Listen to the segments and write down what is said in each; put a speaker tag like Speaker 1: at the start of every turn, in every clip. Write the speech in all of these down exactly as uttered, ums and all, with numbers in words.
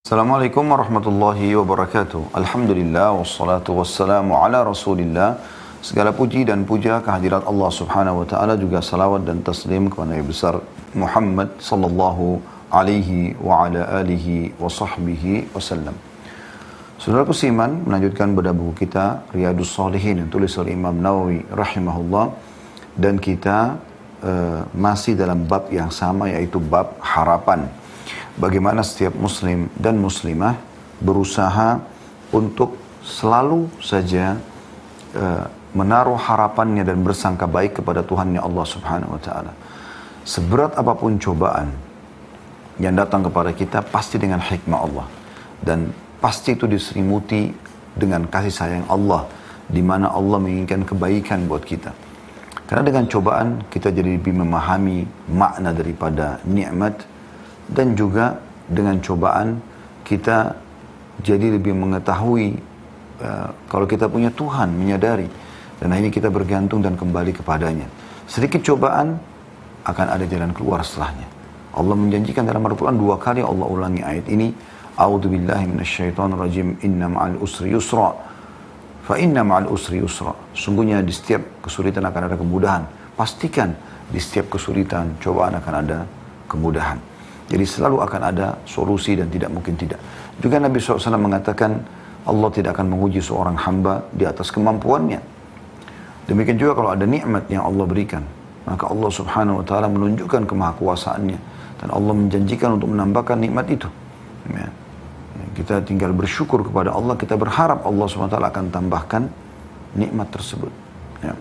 Speaker 1: Assalamualaikum warahmatullahi wabarakatuh. Alhamdulillah wassalatu wassalamu ala Rasulillah. Segala puji dan puja kehadirat Allah Subhanahu wa taala, juga salawat dan taslim kepada Nabi besar Muhammad sallallahu alaihi wa ala alihi wa sahbihi wasallam. Saudara seiman, melanjutkan pada buku kita Riyadhus Shalihin yang tulis oleh Imam Nawawi rahimahullah, dan kita uh, masih dalam bab yang sama, yaitu bab harapan. Bagaimana setiap muslim dan muslimah berusaha untuk selalu saja uh, menaruh harapannya dan bersangka baik kepada Tuhannya Allah Subhanahu wa taala. Seberat apapun cobaan yang datang kepada kita, pasti dengan hikmah Allah, dan pasti itu diselimuti dengan kasih sayang Allah, di mana Allah menginginkan kebaikan buat kita. Karena dengan cobaan kita jadi lebih memahami makna daripada nikmat, dan juga dengan cobaan kita jadi lebih mengetahui uh, kalau kita punya Tuhan, menyadari, dan akhirnya kita bergantung dan kembali kepadanya. Sedikit cobaan akan ada jalan keluar setelahnya. Allah menjanjikan dalam Al-Quran dua kali, Allah ulangi ayat ini, A'udzubillahi minasyaitonirrajim, inna ma'al usri yusra, fa inna ma'al usri yusra. Sungguhnya di setiap kesulitan akan ada kemudahan. Pastikan di setiap kesulitan, cobaan akan ada kemudahan. Jadi selalu akan ada solusi dan tidak mungkin tidak. Juga Nabi shallallahu alaihi wasallam mengatakan Allah tidak akan menguji seorang hamba di atas kemampuannya. Demikian juga kalau ada nikmat yang Allah berikan, maka Allah Subhanahu wa taala menunjukkan kemahakuasaannya, dan Allah menjanjikan untuk menambahkan nikmat itu. Ya. Kita tinggal bersyukur kepada Allah, kita berharap Allah Subhanahu wa taala akan tambahkan nikmat tersebut. Ya.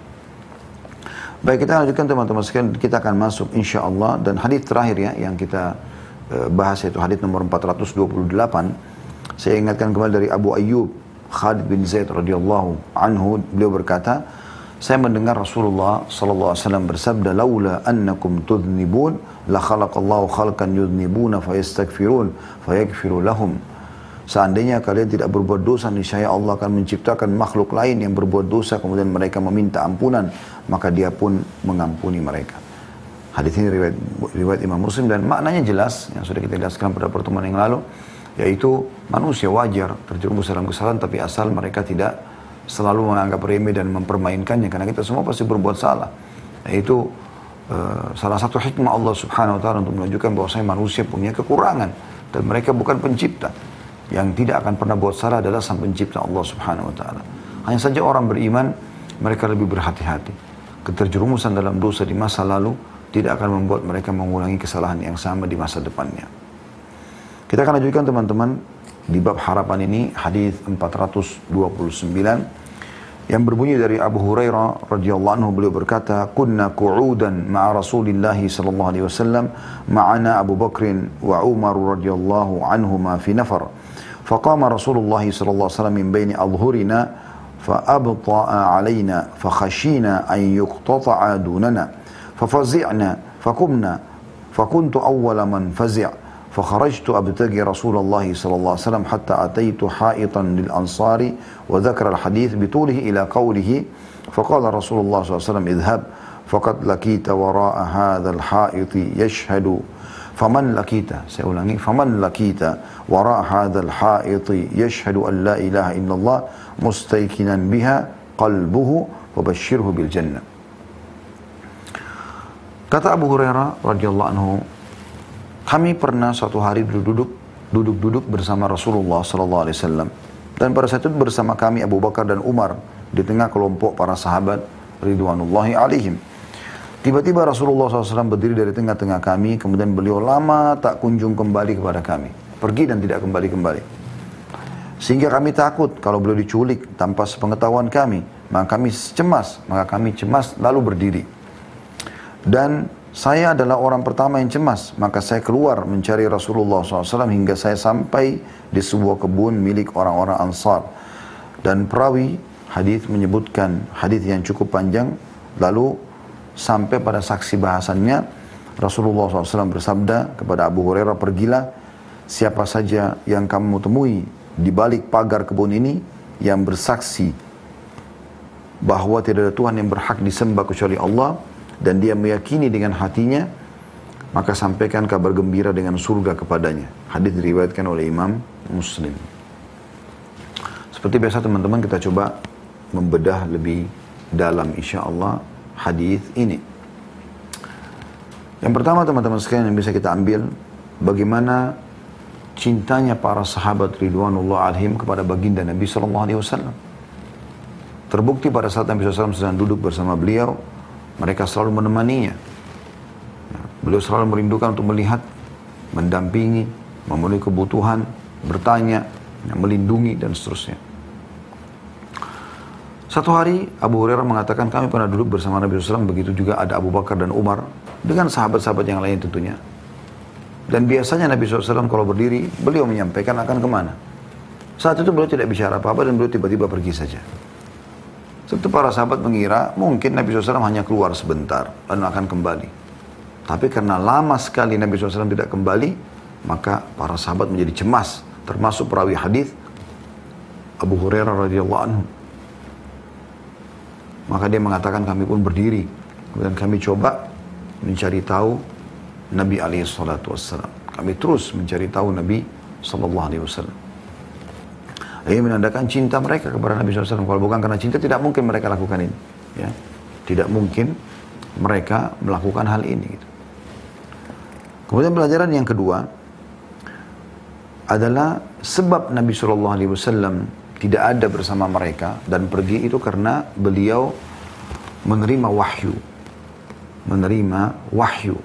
Speaker 1: Baik, kita lanjutkan teman-teman sekalian, kita akan masuk insya Allah, dan hadis terakhir ya yang kita uh, bahas, yaitu hadis nomor empat ratus dua puluh delapan. Saya ingatkan kembali dari Abu Ayyub Khalid bin Zaid radhiyallahu anhu, beliau berkata, saya mendengar Rasulullah sallallahu alaihi wasallam bersabda, laula annakum tudhnibun la khalaqallahu khalqan yudhnibuna fayastaghfirun fayaghfiru lahum. Seandainya kalian tidak berbuat dosa, niscaya Allah akan menciptakan makhluk lain yang berbuat dosa, kemudian mereka meminta ampunan, maka dia pun mengampuni mereka. Hadis ini riwayat, riwayat Imam Muslim, dan maknanya jelas, yang sudah kita jelaskan pada pertemuan yang lalu, yaitu manusia wajar terjerumus dalam kesalahan, tapi asal mereka tidak selalu menganggap remeh dan mempermainkannya, karena kita semua pasti berbuat salah. Yaitu uh, salah satu hikmah Allah Subhanahu wa taala untuk menunjukkan bahwasanya manusia punya kekurangan, dan mereka bukan pencipta. Yang tidak akan pernah buat salah adalah sang pencipta Allah Subhanahu wa taala. Hanya saja orang beriman, mereka lebih berhati-hati. Keterjerumusan dalam dosa di masa lalu tidak akan membuat mereka mengulangi kesalahan yang sama di masa depannya. Kita akan lanjutkan teman-teman di bab harapan ini, hadis empat ratus dua puluh sembilan yang berbunyi dari Abu Hurairah radhiyallahu anhu, beliau berkata, kunna qu'udan ma'a Rasulillah sallallahu alaihi wasallam ma'ana Abu Bakrin wa Umar radhiyallahu anhuma fi nafar. فقام رسول الله صلى الله عليه وسلم من بين أظهرنا فأبطأ علينا فخشينا أن يقتطع دوننا ففزعنا فقمنا فكنت أول من فزع فخرجت أبتغي رسول الله صلى الله عليه وسلم حتى أتيت حائطا للأنصار وذكر الحديث بطوله إلى قوله فقال رسول الله صلى الله عليه وسلم اذهب فقد لقيت وراء هذا الحائط يشهد فمن لقيت سأقول فمن لقيت وراء هذا الحائط يشهد أن لا إله إلا الله مستيقنا بها قلبه وبشره بالجنة. Kata Abu Hurairah radhiyallahu anhu, kami pernah suatu hari duduk duduk-duduk bersama Rasulullah sallallahu alaihi wasallam, dan pada saat itu bersama kami Abu Bakar dan Umar di tengah kelompok para sahabat ridwanullahi alaihim. Tiba-tiba Rasulullah shallallahu alaihi wasallam berdiri dari tengah-tengah kami, kemudian beliau lama tak kunjung kembali kepada kami. Pergi dan tidak kembali-kembali. Sehingga kami takut kalau beliau diculik tanpa sepengetahuan kami. Maka kami cemas, maka kami cemas lalu berdiri. Dan saya adalah orang pertama yang cemas, maka saya keluar mencari Rasulullah shallallahu alaihi wasallam hingga saya sampai di sebuah kebun milik orang-orang Ansar. Dan perawi hadis menyebutkan hadis yang cukup panjang, lalu sampai pada saksi bahasannya Rasulullah shallallahu alaihi wasallam bersabda kepada Abu Hurairah, pergilah, siapa saja yang kamu temui di balik pagar kebun ini yang bersaksi bahwa tidak ada Tuhan yang berhak disembah kecuali Allah, dan dia meyakini dengan hatinya maka sampaikan kabar gembira dengan surga kepadanya. Hadis diriwayatkan oleh Imam Muslim. Seperti biasa teman-teman, kita coba membedah lebih dalam insya Allah hadis ini. Yang pertama teman-teman sekalian yang bisa kita ambil, bagaimana cintanya para sahabat ridwanullah alaihim kepada baginda Nabi shallallahu alaihi wasallam. Terbukti pada saat Nabi shallallahu alaihi wasallam sedang duduk bersama beliau, mereka selalu menemaninya. Beliau selalu merindukan untuk melihat, mendampingi, memenuhi kebutuhan, bertanya, melindungi, dan seterusnya. Satu hari Abu Hurairah mengatakan, kami pernah duduk bersama Nabi shallallahu alaihi wasallam, begitu juga ada Abu Bakar dan Umar, dengan sahabat-sahabat yang lain tentunya. Dan biasanya Nabi shallallahu alaihi wasallam kalau berdiri, beliau menyampaikan akan kemana. Saat itu beliau tidak bicara apa-apa dan beliau tiba-tiba pergi saja. Sebab para sahabat mengira mungkin Nabi shallallahu alaihi wasallam hanya keluar sebentar, lalu akan kembali. Tapi karena lama sekali Nabi shallallahu alaihi wasallam tidak kembali, maka para sahabat menjadi cemas, termasuk perawi hadis Abu Hurairah radhiyallahu anhu. Maka dia mengatakan, kami pun berdiri, kemudian kami coba mencari tahu Nabi alaihi salatu wassalam. Kami terus mencari tahu Nabi sallallahu alaihi wasallam. Ini menandakan cinta mereka kepada Nabi shallallahu alaihi wasallam. Kalau bukan karena cinta, tidak mungkin mereka lakukan ini. Ya. Tidak mungkin mereka melakukan hal ini. Gitu. Kemudian pelajaran yang kedua adalah sebab Nabi shallallahu alaihi wasallam tidak ada bersama mereka dan pergi itu karena beliau menerima wahyu. Menerima wahyu.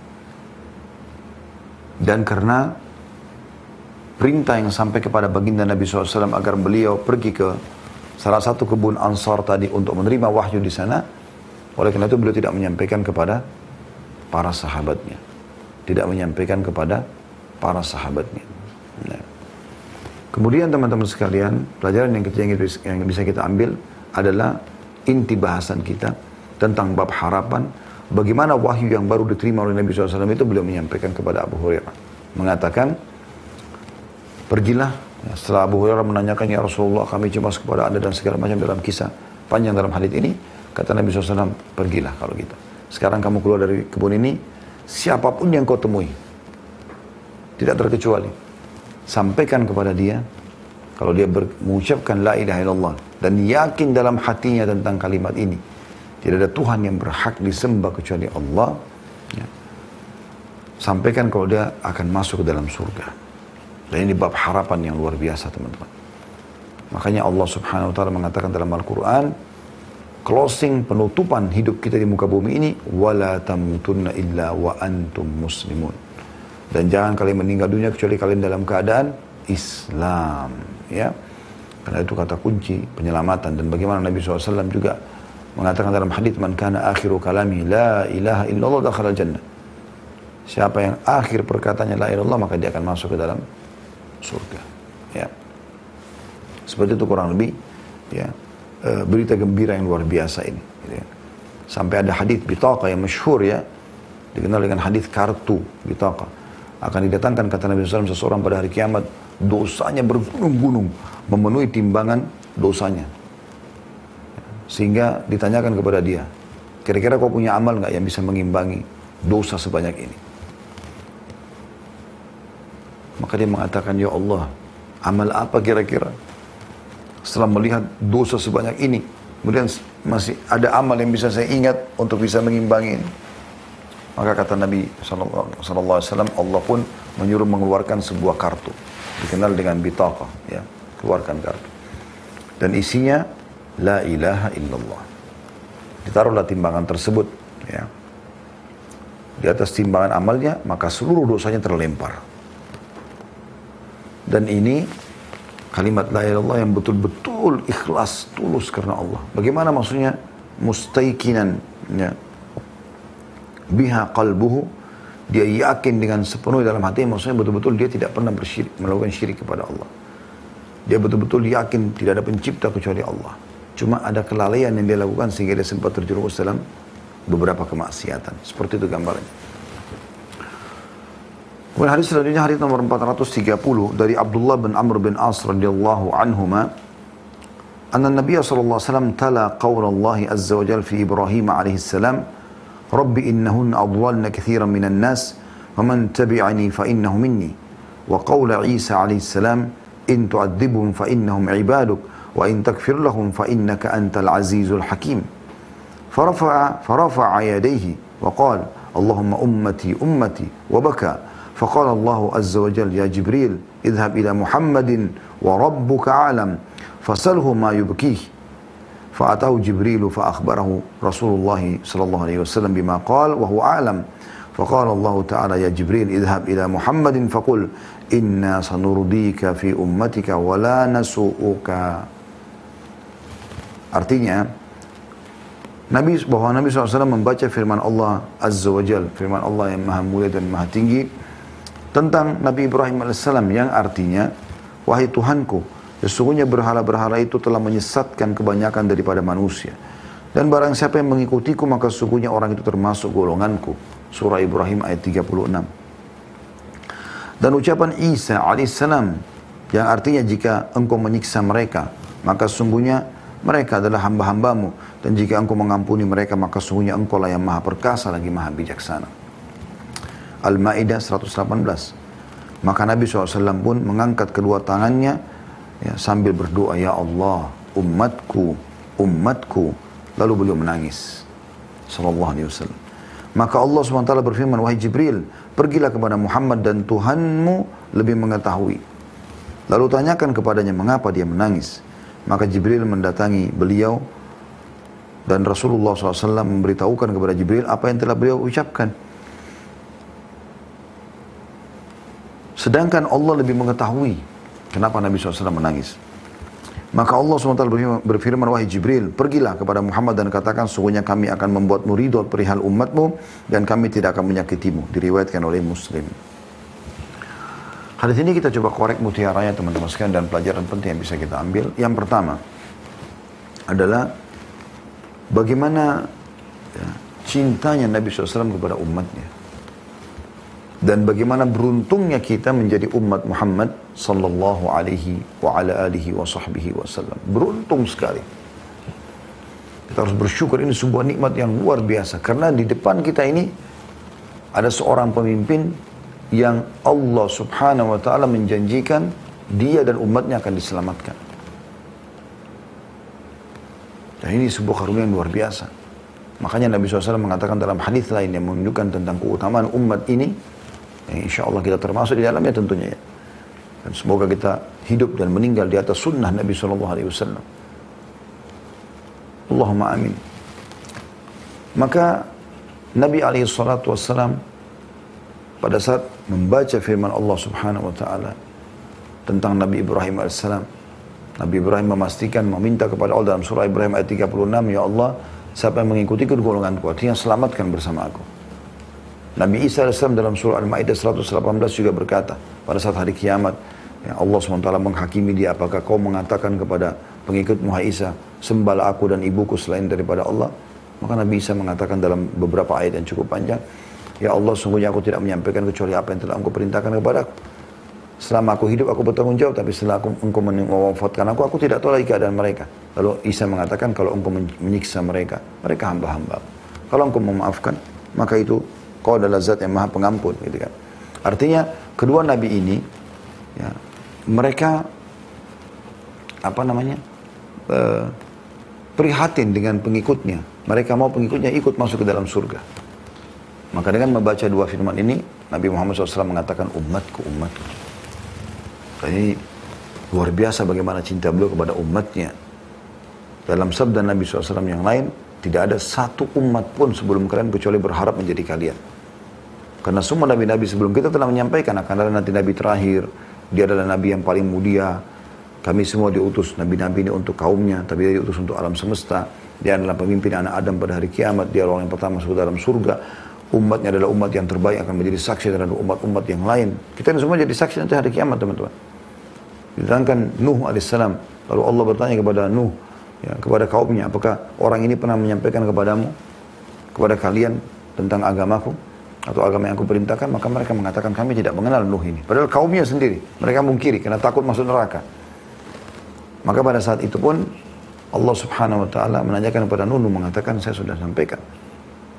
Speaker 1: Dan karena perintah yang sampai kepada baginda Nabi shallallahu alaihi wasallam agar beliau pergi ke salah satu kebun Ansar tadi untuk menerima wahyu di sana. Oleh karena itu beliau tidak menyampaikan kepada para sahabatnya. Tidak menyampaikan kepada para sahabatnya. Nah. Kemudian teman-teman sekalian, pelajaran yang ketiga yang bisa kita ambil adalah inti bahasan kita tentang bab harapan. Bagaimana wahyu yang baru diterima oleh Nabi shallallahu alaihi wasallam itu beliau menyampaikan kepada Abu Hurairah. Mengatakan, pergilah. Setelah Abu Hurairah menanyakan, ya Rasulullah kami cemas kepada anda dan segala macam dalam kisah panjang dalam hadits ini. Kata Nabi shallallahu alaihi wasallam, pergilah kalau gitu. Sekarang kamu keluar dari kebun ini, siapapun yang kau temui, tidak terkecuali, sampaikan kepada dia, kalau dia mengucapkan la ilaha illallah, dan yakin dalam hatinya tentang kalimat ini, tidak ada Tuhan yang berhak disembah kecuali Allah, ya. Sampaikan kalau dia akan masuk ke dalam surga. Dan ini bab harapan yang luar biasa teman-teman. Makanya Allah subhanahu wa ta'ala mengatakan dalam Al-Quran, closing penutupan hidup kita di muka bumi ini, wala tamutunna illa wa antum muslimun. Dan jangan kalian meninggal dunia kecuali kalian dalam keadaan Islam, ya. Karena itu kata kunci penyelamatan. Dan bagaimana Nabi shallallahu alaihi wasallam juga mengatakan dalam hadits, man kana akhiru kalami la ilaha illallah dakhala jannah. Siapa yang akhir perkataannya la ilaha illallah, maka dia akan masuk ke dalam surga, ya. Seperti itu kurang lebih, ya. Uh, berita gembira yang luar biasa ini, gitu ya. Sampai ada hadis bitaqah yang masyhur, ya, dikenal dengan hadis kartu bitaqah. Akan didatangkan kata Nabi shallallahu alaihi wasallam seseorang pada hari kiamat, dosanya bergunung-gunung memenuhi timbangan dosanya, sehingga ditanyakan kepada dia, kira-kira kau punya amal nggak yang bisa mengimbangi dosa sebanyak ini? Maka dia mengatakan, ya Allah, amal apa kira-kira? Setelah melihat dosa sebanyak ini, kemudian masih ada amal yang bisa saya ingat untuk bisa mengimbangi ini. Maka kata Nabi shallallahu alaihi wasallam, Allah pun menyuruh mengeluarkan sebuah kartu, dikenal dengan bitaqah, ya, keluarkan kartu. Dan isinya, la ilaha illallah. Ditaruhlah timbangan tersebut, ya. Di atas timbangan amalnya, maka seluruh dosanya terlempar. Dan ini kalimat la ilaha illallah yang betul-betul ikhlas, tulus karena Allah. Bagaimana maksudnya? Mustaiqinan, ya. Biha qalbuhu, dia yakin dengan sepenuh dalam hati, maksudnya betul-betul dia tidak pernah bersyirik, melakukan syirik kepada Allah. Dia betul-betul yakin tidak ada pencipta kecuali Allah. Cuma ada kelalaian yang dia lakukan sehingga dia sempat terjerumus dalam beberapa kemaksiatan. Seperti itu gambarnya. Kemudian hadis selanjutnya, hadis nomor empat ratus tiga puluh dari Abdullah bin Amr bin As radhiyallahu anhuma, anna Nabi sallallahu alaihi wasallam tala qaul Allah azza wa jalla fi Ibrahim alaihi salam, Rabbi innahunna adlalna katsiran minan nas faman tabi'ani fa innahu minni wa qawla Isa alaihi salam in tu'adzibhum fa innahum ibaduk wa in takfir lahum fa innaka antal azizul hakim. Farafa'a farafa'a yadayhi wa qala Allahumma ummati ummati wa baka. Faqala Allah azza wa jalla ya Jibril idhhab ila Muhammadin wa rabbuka a'lam fasalhu ma yubkih. فأتاه جبريل فأخبره رسول الله صلى الله عليه وسلم بما قال وهو أعلم. فقال الله تعالى يا جبريل اذهب إلى محمد فقل إنا سنرضيك في أمتك ولا نسوءك. Artinya Nabi bahwa Nabi shallallahu alaihi wasallam membaca firman Allah Azza wa Jal, firman Allah yang maha mulia dan maha tinggi tentang Nabi Ibrahim alaihissalam yang artinya, wahai Tuhanku, sesungguhnya berhala-berhala itu telah menyesatkan kebanyakan daripada manusia. Dan barang siapa yang mengikutiku maka sesungguhnya orang itu termasuk golonganku. Surah Ibrahim ayat tiga puluh enam. Dan ucapan Isa alaihissalam yang artinya jika engkau menyiksa mereka maka sesungguhnya mereka adalah hamba-hambamu. Dan jika engkau mengampuni mereka maka sesungguhnya engkau lah yang maha perkasa lagi maha bijaksana. Al-Ma'idah seratus delapan belas. Maka Nabi shallallahu alaihi wasallam pun mengangkat kedua tangannya ya, sambil berdoa, ya Allah, umatku, umatku. Lalu beliau menangis. Sallallahu alaihi wasallam. Maka Allah subhanahu wa taala berfirman, wahai Jibril, pergilah kepada Muhammad dan Tuhanmu lebih mengetahui. Lalu tanyakan kepadanya mengapa dia menangis. Maka Jibril mendatangi beliau dan Rasulullah shallallahu alaihi wasallam memberitahukan kepada Jibril apa yang telah beliau ucapkan. Sedangkan Allah lebih mengetahui kenapa Nabi shallallahu alaihi wasallam menangis. Maka Allah subhanahu wa taala berfirman, wahai Jibril, pergilah kepada Muhammad dan katakan, sungguhnya kami akan membuatmu ridho perihal umatmu dan kami tidak akan menyakitimu. Diriwayatkan oleh Muslim. Hadis ini kita coba korek mutiaranya teman-teman sekalian dan pelajaran penting yang bisa kita ambil. Yang pertama adalah bagaimana ya, cintanya Nabi shallallahu alaihi wasallam kepada umatnya. Dan bagaimana beruntungnya kita menjadi umat Muhammad sallallahu alaihi wa ala alihi wa sahbihi wasallam. Beruntung sekali. Kita harus bersyukur, ini sebuah nikmat yang luar biasa. Karena di depan kita ini ada seorang pemimpin yang Allah subhanahu wa ta'ala menjanjikan dia dan umatnya akan diselamatkan. Dan ini sebuah karunia yang luar biasa. Makanya Nabi shallallahu alaihi wasallam mengatakan dalam hadis lain yang menunjukkan tentang keutamaan umat ini, yang insya Allah kita termasuk di dalamnya tentunya ya. Dan semoga kita hidup dan meninggal di atas sunnah Nabi shallallahu alaihi wasallam. Allahumma amin. Maka Nabi alaihi salatu wassalam pada saat membaca firman Allah subhanahu wa ta'ala tentang Nabi Ibrahim alaihissalam, Nabi Ibrahim memastikan, meminta kepada Allah dalam surah Ibrahim ayat tiga puluh enam, ya Allah, siapa yang mengikuti golonganku, artinya selamatkan bersama aku. Nabi Isa alaihissalam dalam surah Al-Ma'idah seratus delapan belas juga berkata, pada saat hari kiamat, ya Allah subhanahu wa taala menghakimi dia, apakah kau mengatakan kepada pengikutmu, hai Isa, sembahlah aku dan ibuku selain daripada Allah? Maka Nabi Isa mengatakan dalam beberapa ayat yang cukup panjang, ya Allah, sungguhnya aku tidak menyampaikan kecuali apa yang telah engkau perintahkan kepadaku. Selama aku hidup aku bertanggung jawab, tapi setelah aku, engkau mewafatkan aku, aku tidak tahu lagi keadaan mereka. Lalu Isa mengatakan, kalau engkau menyiksa mereka, mereka hamba-hamba. Kalau engkau memaafkan, maka itu kau adalah zat yang maha pengampun, gitu kan. Artinya kedua nabi ini ya, mereka apa namanya uh, prihatin dengan pengikutnya. Mereka mau pengikutnya ikut masuk ke dalam surga. Maka dengan membaca dua firman ini, Nabi Muhammad shallallahu alaihi wasallam mengatakan, umatku, umatku. Ini luar biasa bagaimana cinta beliau kepada umatnya. Dalam sabda Nabi shallallahu alaihi wasallam yang lain, tidak ada satu umat pun sebelum kalian kecuali berharap menjadi kalian. Karena semua nabi-nabi sebelum kita telah menyampaikan akan ada nanti nabi terakhir. Dia adalah nabi yang paling mulia. Kami semua diutus nabi-nabi ini untuk kaumnya, tapi dia diutus untuk alam semesta. Dia adalah pemimpin anak Adam pada hari kiamat. Dia orang yang pertama masuk dalam surga. Umatnya adalah umat yang terbaik, akan menjadi saksi terhadap umat-umat yang lain. Kita ini semua jadi saksi nanti hari kiamat, teman-teman. Ditangkan Nuh alaihissalam. Lalu Allah bertanya kepada Nuh, ya, kepada kaumnya, apakah orang ini pernah menyampaikan kepadamu, kepada kalian tentang agamaku atau agama yang aku perintahkan? Maka mereka mengatakan, kami tidak mengenal Nuh ini. Padahal kaumnya sendiri, mereka mungkiri karena takut masuk neraka. Maka pada saat itu pun Allah subhanahu wa ta'ala menanyakan kepada Nuh, Nuh mengatakan, saya sudah sampaikan.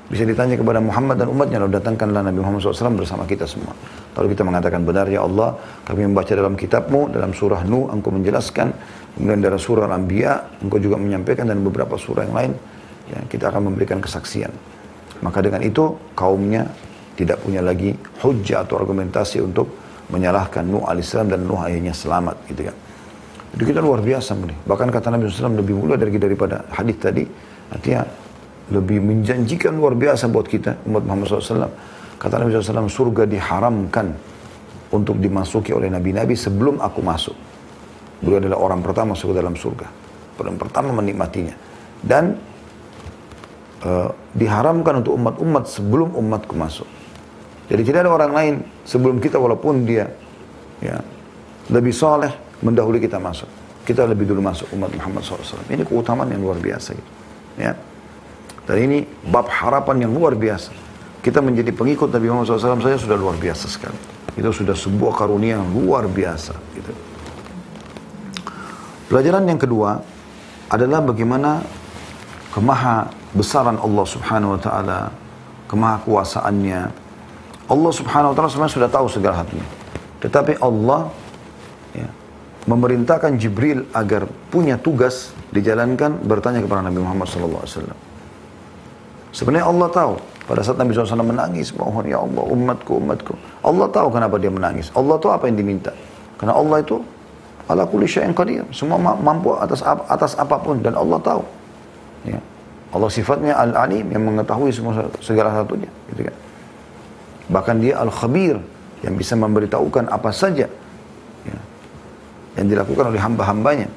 Speaker 1: Bisa ditanya kepada Muhammad dan umatnya, lalu datangkanlah Nabi Muhammad shallallahu alaihi wasallam bersama kita semua. Lalu kita mengatakan, benar ya Allah, kami membaca dalam kitabmu, dalam surah Nuh, engkau menjelaskan, kemudian dari surah Al-Anbiya, engkau juga menyampaikan, dan beberapa surah yang lain, ya, kita akan memberikan kesaksian. Maka dengan itu, kaumnya tidak punya lagi hujjah atau argumentasi untuk menyalahkan Nuh alaihissalam dan Nuh akhirnya selamat, gitu kan. Jadi kita luar biasa, nih. Bahkan kata Nabi shallallahu alaihi wasallam lebih mulia dari daripada hadis tadi, artinya lebih menjanjikan luar biasa buat kita, umat Muhammad shallallahu alaihi wasallam. Kata Nabi shallallahu alaihi wasallam, surga diharamkan untuk dimasuki oleh nabi-nabi sebelum aku masuk. Beliau adalah orang pertama masuk ke dalam surga, orang pertama menikmatinya. Dan uh, diharamkan untuk umat-umat sebelum umatku masuk. Jadi tidak ada orang lain sebelum kita, walaupun dia ya, lebih soleh, mendahului kita masuk. Kita lebih dulu masuk, umat Muhammad shallallahu alaihi wasallam. Ini keutamaan yang luar biasa, gitu. Ya. Dan ini bab harapan yang luar biasa. Kita menjadi pengikut Nabi Muhammad shallallahu alaihi wasallam saja sudah luar biasa sekali. Itu sudah sebuah karunia yang luar biasa. Gitu. Pelajaran yang kedua adalah bagaimana kemaha besaran Allah subhanahu wa ta'ala, kemaha kuasaannya. Allah subhanahu wa ta'ala sebenarnya sudah tahu segala hal ini. Tetapi Allah ya, memerintahkan Jibril agar punya tugas dijalankan, bertanya kepada Nabi Muhammad shallallahu alaihi wasallam. Sebenarnya Allah tahu. Pada saat Nabi shallallahu alaihi wasallam menangis, mohon ya Allah, umatku, umatku. Allah tahu kenapa dia menangis. Allah tahu apa yang diminta. Karena Allah itu ala kulli syai'in qadir. Semua mampu atas atas apapun, dan Allah tahu. Ya. Allah sifatnya Al-Alim, yang mengetahui semua segala satunya, gitu kan. Bahkan dia Al-Khabir, yang bisa memberitahukan apa saja ya, yang dilakukan oleh hamba-hambanya.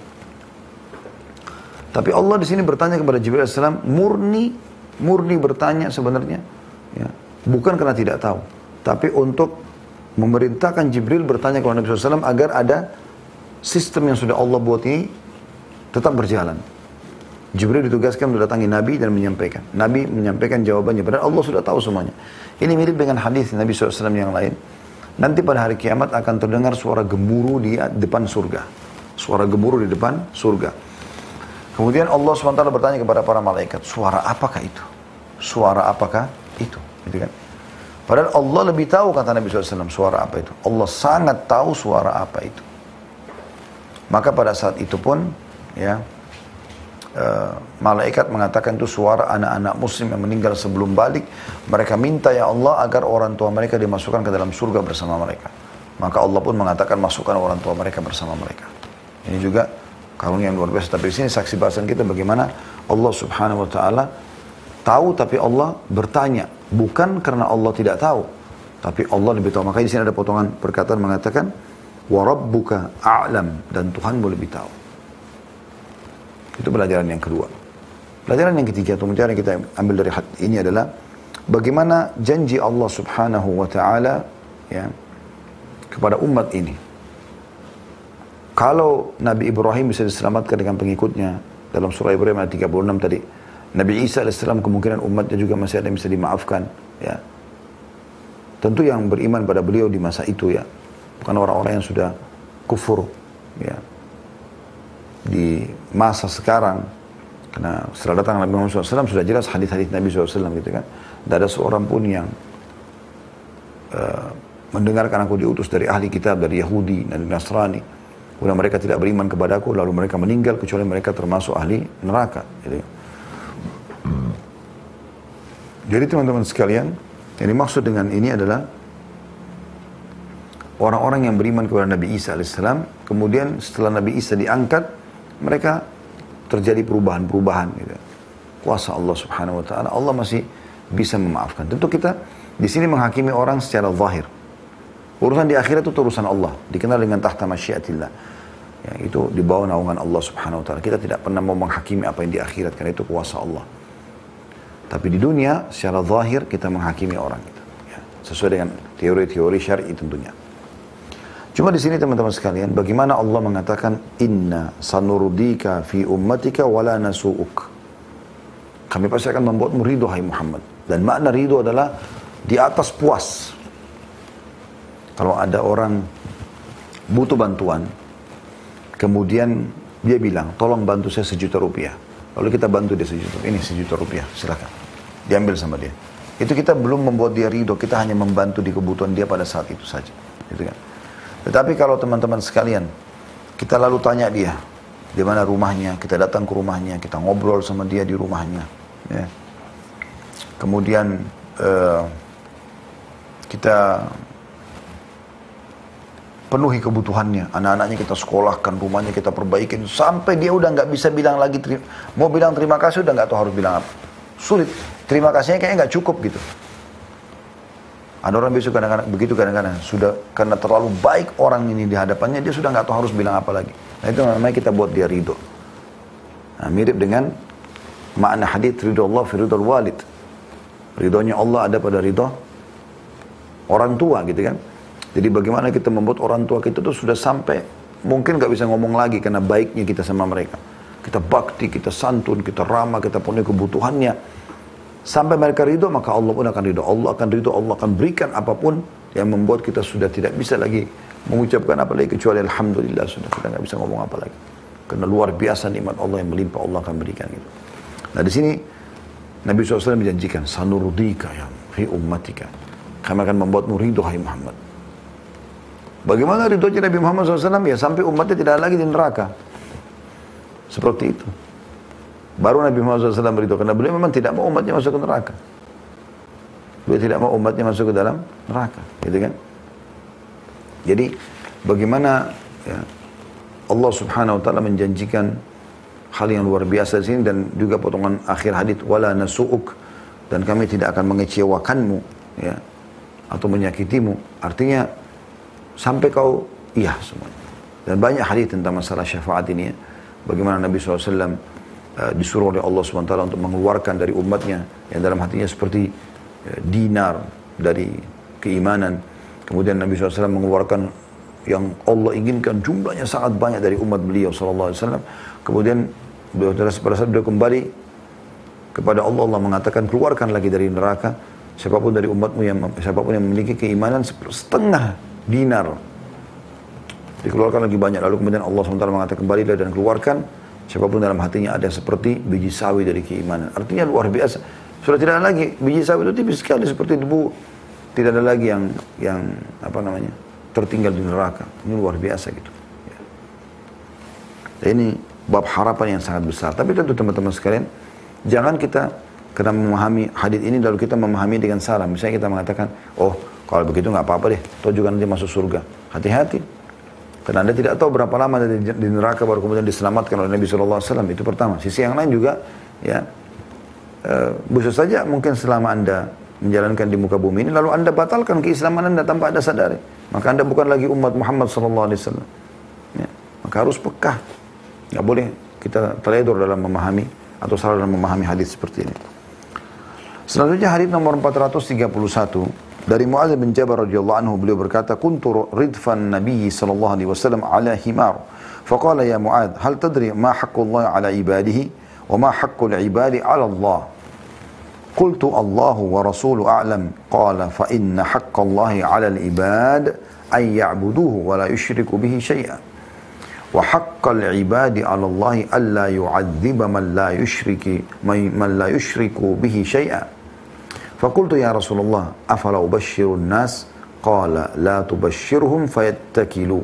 Speaker 1: Tapi Allah di sini bertanya kepada Jibril alaihi salam, murni murni bertanya sebenarnya, ya, bukan karena tidak tahu, tapi untuk memerintahkan Jibril bertanya kepada Nabi shallallahu alaihi wasallam agar ada sistem yang sudah Allah buat ini tetap berjalan. Jibril ditugaskan mendatangi Nabi dan menyampaikan. Nabi menyampaikan jawabannya, padahal Allah sudah tahu semuanya. Ini mirip dengan hadis Nabi shallallahu alaihi wasallam yang lain. Nanti pada hari kiamat akan terdengar suara gemuruh di depan surga. Suara gemuruh di depan surga. Kemudian Allah subhanahu wa taala bertanya kepada para malaikat, suara apakah itu? Suara apakah itu? Gitu kan? Padahal Allah lebih tahu, kata Nabi shallallahu alaihi wasallam, suara apa itu. Allah sangat tahu suara apa itu. Maka pada saat itu pun, ya, Uh, malaikat mengatakan itu suara anak-anak muslim yang meninggal sebelum balik. Mereka minta ya Allah agar orang tua mereka dimasukkan ke dalam surga bersama mereka. Maka Allah pun mengatakan masukkan orang tua mereka bersama mereka. Ini juga karunia yang luar biasa. Tapi di sini saksi bahasan kita bagaimana Allah subhanahu wa ta'ala tahu, tapi Allah bertanya. Bukan karena Allah tidak tahu, tapi Allah lebih tahu. Makanya di sini ada potongan perkataan mengatakan wa rabbuka a'lam, dan Tuhanmu lebih tahu. Itu pelajaran yang kedua. Pelajaran yang ketiga, atau pelajaran yang kita ambil dari hadis ini adalah bagaimana janji Allah subhanahu wa ta'ala ya, kepada umat ini. Kalau Nabi Ibrahim bisa diselamatkan dengan pengikutnya dalam surah Ibrahim ayat tiga puluh enam tadi, Nabi Isa alaihissalam kemungkinan umatnya juga masih ada yang bisa dimaafkan. Ya. Tentu yang beriman pada beliau di masa itu, ya, bukan orang-orang yang sudah kufur, ya, di masa sekarang. Karena setelah datang Nabi Muhammad shallallahu alaihi wasallam sudah jelas hadis-hadis Nabi shallallahu alaihi wasallam, gitu kan. Tidak ada seorang pun yang uh, mendengarkan aku diutus dari ahli kitab, dari Yahudi dan Nasrani, kemudian mereka tidak beriman kepadaku lalu mereka meninggal kecuali mereka termasuk ahli neraka, gitu. Jadi teman-teman sekalian, yang dimaksud dengan ini adalah orang-orang yang beriman kepada Nabi Isa alaihissalam, kemudian setelah Nabi Isa diangkat, mereka terjadi perubahan-perubahan, gitu. Kuasa Allah subhanahu wa ta'ala, Allah masih bisa memaafkan. Tentu kita di sini menghakimi orang secara zahir. Urusan di akhirat itu urusan Allah, dikenal dengan tahta masyiatillah. Ya, itu di bawah naungan Allah subhanahu wa ta'ala. Kita tidak pernah mau menghakimi apa yang di akhirat, karena itu kuasa Allah. Tapi di dunia, secara zahir kita menghakimi orang itu, ya, sesuai dengan teori-teori syar'i tentunya. Cuma di sini teman-teman sekalian, bagaimana Allah mengatakan inna sanurdika fi ummatika wala nasu'uk. Kami pasti akan membuatmu ridho, hai Muhammad. Dan makna ridho adalah di atas puas. Kalau ada orang butuh bantuan, kemudian dia bilang, tolong bantu saya sejuta rupiah. Lalu kita bantu dia sejuta, ini sejuta rupiah, silakan. diambil sama dia. Itu kita belum membuat dia ridho, kita hanya membantu di kebutuhan dia pada saat itu saja. Gitu kan. Tetapi kalau teman-teman sekalian, kita lalu tanya dia, di mana rumahnya, kita datang ke rumahnya, kita ngobrol sama dia di rumahnya. Ya. Kemudian uh, kita penuhi kebutuhannya, anak-anaknya kita sekolahkan, rumahnya kita perbaikin, sampai dia udah nggak bisa bilang lagi, terima, mau bilang terima kasih udah nggak tahu harus bilang apa. Sulit, terima kasihnya kayaknya nggak cukup gitu. Ada orang besok kadang-kadang begitu kadang-kadang sudah karena terlalu baik orang ini di hadapannya, dia sudah nggak tahu harus bilang apa lagi. Nah itu namanya kita buat dia ridho. Nah, mirip dengan makna hadits ridho Allah fi ridho walid. Ridhonya Allah ada pada ridho orang tua gitu kan. Jadi bagaimana kita membuat orang tua kita tuh sudah sampai mungkin nggak bisa ngomong lagi karena baiknya kita sama mereka. Kita bakti, kita santun, kita ramah, kita penuhi kebutuhannya. Sampai mereka ridho, maka Allah pun akan ridho. Allah akan ridho, Allah akan berikan apapun yang membuat kita sudah tidak bisa lagi mengucapkan apa lagi kecuali Alhamdulillah, sudah kita nggak bisa ngomong apa lagi. Karena luar biasa nikmat Allah yang melimpah, Allah akan berikan gitu. Nah di sini Nabi shallallahu alaihi wasallam menjanjikan, sanurdika ya fi ummatika. Kami akan membuatmu ridho hai Muhammad. Bagaimana ridhonya Nabi Muhammad shallallahu alaihi wasallam? Ya sampai umatnya tidak ada lagi di neraka. Seperti itu. Baru Nabi Muhammad shallallahu alaihi wasallam ridho. Karena beliau memang tidak mau umatnya masuk ke neraka. Beliau tidak mau umatnya masuk ke dalam neraka. Gitu kan? Jadi bagaimana ya, Allah subhanahu wa ta'ala menjanjikan hal yang luar biasa di sini. Dan juga potongan akhir hadits, wala nasu'uk, dan kami tidak akan mengecewakanmu ya, atau menyakitimu. Artinya sampai kau iya semuanya. Dan banyak hadits tentang masalah syafaat ini ya. Bagaimana Nabi shallallahu alaihi wasallam uh, disuruh oleh Allah subhanahu wa taala untuk mengeluarkan dari umatnya yang dalam hatinya seperti uh, dinar dari keimanan. Kemudian Nabi shallallahu alaihi wasallam mengeluarkan yang Allah inginkan jumlahnya sangat banyak dari umat beliau shallallahu alaihi wasallam. Kemudian pada saat beliau kembali kepada Allah, Allah mengatakan keluarkan lagi dari neraka siapapun dari umatmu yang siapapun yang memiliki keimanan setengah dinar. Dikeluarkan lagi banyak. Lalu kemudian Allah subhanahu wa taala mengatakan kembalilah dan keluarkan siapapun dalam hatinya ada seperti biji sawi dari keimanan. Artinya luar biasa. Sudah tidak ada lagi. Biji sawi itu tipis sekali seperti debu. Tidak ada lagi yang yang apa namanya tertinggal di neraka. Ini luar biasa gitu. Ya. Dan ini bab harapan yang sangat besar. Tapi tentu teman-teman sekalian, jangan kita karena memahami hadits ini lalu kita memahami dengan salah. Misalnya kita mengatakan, oh kalau begitu nggak apa-apa deh, toh juga nanti masuk surga. Hati-hati. Karena Anda tidak tahu berapa lama di, di neraka baru kemudian diselamatkan oleh Nabi shallallahu alaihi wasallam. Itu pertama. Sisi yang lain juga, ya, e, bisa saja mungkin selama Anda menjalankan di muka bumi ini, lalu Anda batalkan keislaman Anda tanpa Anda sadari. Maka Anda bukan lagi umat Muhammad shallallahu alaihi wasallam. Ya, maka harus pekah. Nggak boleh kita teledor dalam memahami atau salah dalam memahami hadis seperti ini. Selanjutnya hadis nomor empat ratus tiga puluh satu. Dari Mu'adz bin Jabal radhiyallahu anhu, beliau berkata, kuntu ridfan Nabi sallallahu alaihi wasallam ala himar. Faqala ya Mu'adz, hal tadri ma haqqullah ala ibadihi wa ma haqqul ibadi ala Allah? Qultu Allahu wa rasuluhu a'lam. Qala fa inna haqqallahi ala al-ibad an ya'buduhu wa la yushriku bihi syai'an. Wa haqqal ibadi ala Allah alla yu'adziba man la yushriki man la yushriku bihi syai'an. Fakultu ya Rasulullah, afala ubashirun nas? Qala la tubashirhum fayattakilu.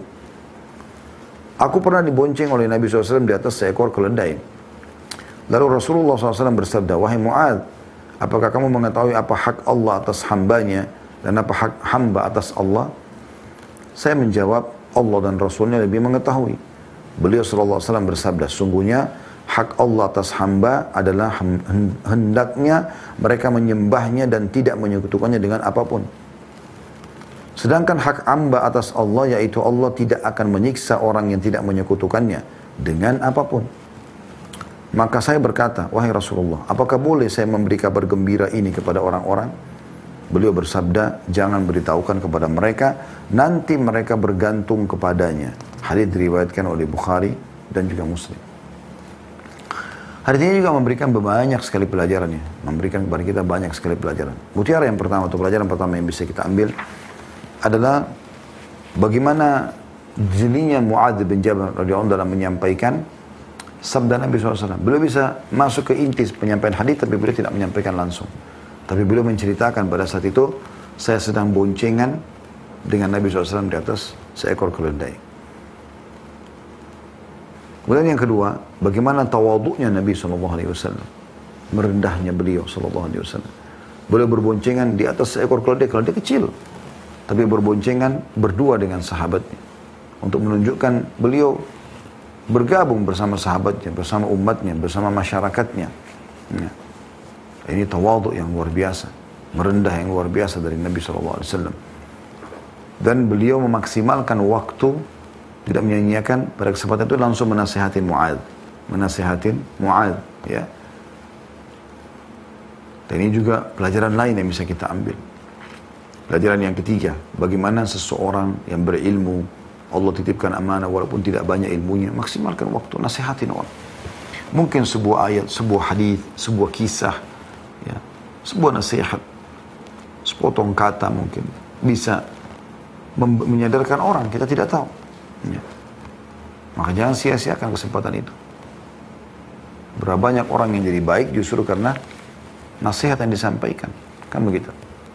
Speaker 1: Aku pernah dibonceng oleh Nabi shallallahu alaihi wasallam di atas seekor keledai. Lalu Rasulullah shallallahu alaihi wasallam bersabda, wahai Mu'adz, apakah kamu mengetahui apa hak Allah atas hambanya dan apa hak hamba atas Allah? Saya menjawab, Allah dan Rasulnya lebih mengetahui. Beliau shallallahu alaihi wasallam bersabda, sungguhnya hak Allah atas hamba adalah hendaknya mereka menyembahnya dan tidak menyekutukannya dengan apapun. Sedangkan hak hamba atas Allah yaitu Allah tidak akan menyiksa orang yang tidak menyekutukannya dengan apapun. Maka saya berkata, wahai Rasulullah, apakah boleh saya memberi kabar gembira ini kepada orang-orang? Beliau bersabda, jangan beritahukan kepada mereka, nanti mereka bergantung kepadanya. Hadits diriwayatkan oleh Bukhari dan juga Muslim. Hadits ini juga memberikan banyak sekali pelajarannya, memberikan kepada kita banyak sekali pelajaran. Mutiara yang pertama atau pelajaran pertama yang bisa kita ambil adalah bagaimana jelinya Mu'adz bin Jabal radhiyallahu anhu dalam menyampaikan sabda Nabi shallallahu alaihi wasallam. Beliau bisa masuk ke inti penyampaian hadits, tapi beliau tidak menyampaikan langsung. Tapi beliau menceritakan pada saat itu, saya sedang boncengan dengan Nabi shallallahu alaihi wasallam di atas seekor keledai. Kemudian yang kedua, bagaimana tawaduknya Nabi shallallahu alaihi wasallam. Merendahnya beliau shallallahu alaihi wasallam. Beliau berboncengan di atas seekor keledai, keledai kecil. Tapi berboncengan berdua dengan sahabatnya. Untuk menunjukkan beliau bergabung bersama sahabatnya, bersama umatnya, bersama masyarakatnya. Ya. Ini tawaduk yang luar biasa. Merendah yang luar biasa dari Nabi shallallahu alaihi wasallam. Dan beliau memaksimalkan waktu, tidak menyanyiakan, pada kesempatan itu langsung menasihatin Mu'adz. Menasihatin Mu'adz. Ya. Dan ini juga pelajaran lain yang bisa kita ambil. Pelajaran yang ketiga, bagaimana seseorang yang berilmu, Allah titipkan amanah walaupun tidak banyak ilmunya, maksimalkan waktu, nasihatin orang. Mungkin sebuah ayat, sebuah hadis, sebuah kisah, ya, sebuah nasihat, sepotong kata mungkin bisa menyadarkan orang, kita tidak tahu. Ya. Maka jangan sia-siakan kesempatan itu. Berapa banyak orang yang jadi baik justru karena nasihat yang disampaikan. Kan begitu.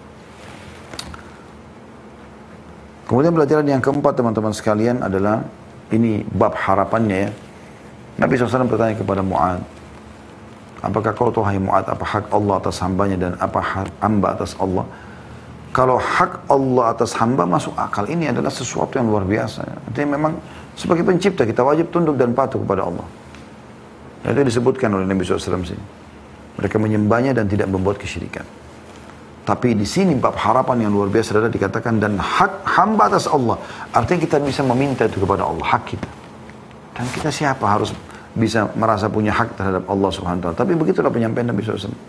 Speaker 1: Kemudian pelajaran yang keempat teman-teman sekalian adalah, ini bab harapannya ya. Nabi shallallahu alaihi wasallam bertanya kepada Mu'adz, apakah kau tahu hai Mu'adz apa hak Allah atas hambanya dan apa hak hamba atas Allah? Kalau hak Allah atas hamba masuk akal, ini adalah sesuatu yang luar biasa. Artinya memang sebagai pencipta kita wajib tunduk dan patuh kepada Allah. Dan itu disebutkan oleh Nabi shallallahu alaihi wasallam sini. Mereka menyembahnya dan tidak membuat kesyirikan. Tapi di sini bab harapan yang luar biasa adalah dikatakan dan hak hamba atas Allah. Artinya kita bisa meminta itu kepada Allah, hak kita. Dan kita siapa harus bisa merasa punya hak terhadap Allah subhanahu wa taala. Tapi begitulah penyampaian Nabi shallallahu alaihi wasallam.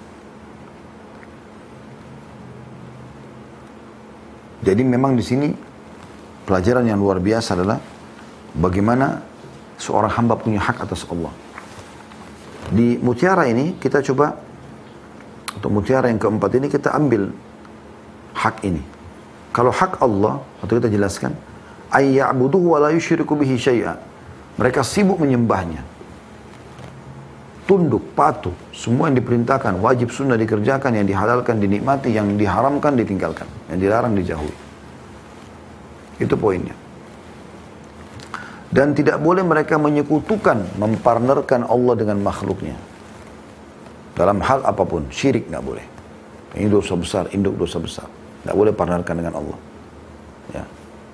Speaker 1: Jadi memang di sini pelajaran yang luar biasa adalah bagaimana seorang hamba punya hak atas Allah. Di mutiara ini kita coba, untuk mutiara yang keempat ini kita ambil hak ini. Kalau hak Allah, atau kita jelaskan, ayya'buduhu wa la yusyriku bihi syai'a. Mereka sibuk menyembahnya. Tunduk, patuh, semua yang diperintahkan, wajib sunnah dikerjakan, yang dihalalkan dinikmati, yang diharamkan ditinggalkan, yang dilarang dijauhi. Itu poinnya. Dan tidak boleh mereka menyekutukan, mempartnerkan Allah dengan makhluknya. Dalam hal apapun, syirik nggak boleh. Ini dosa besar, induk dosa besar. Nggak boleh partnerkan dengan Allah. Ya.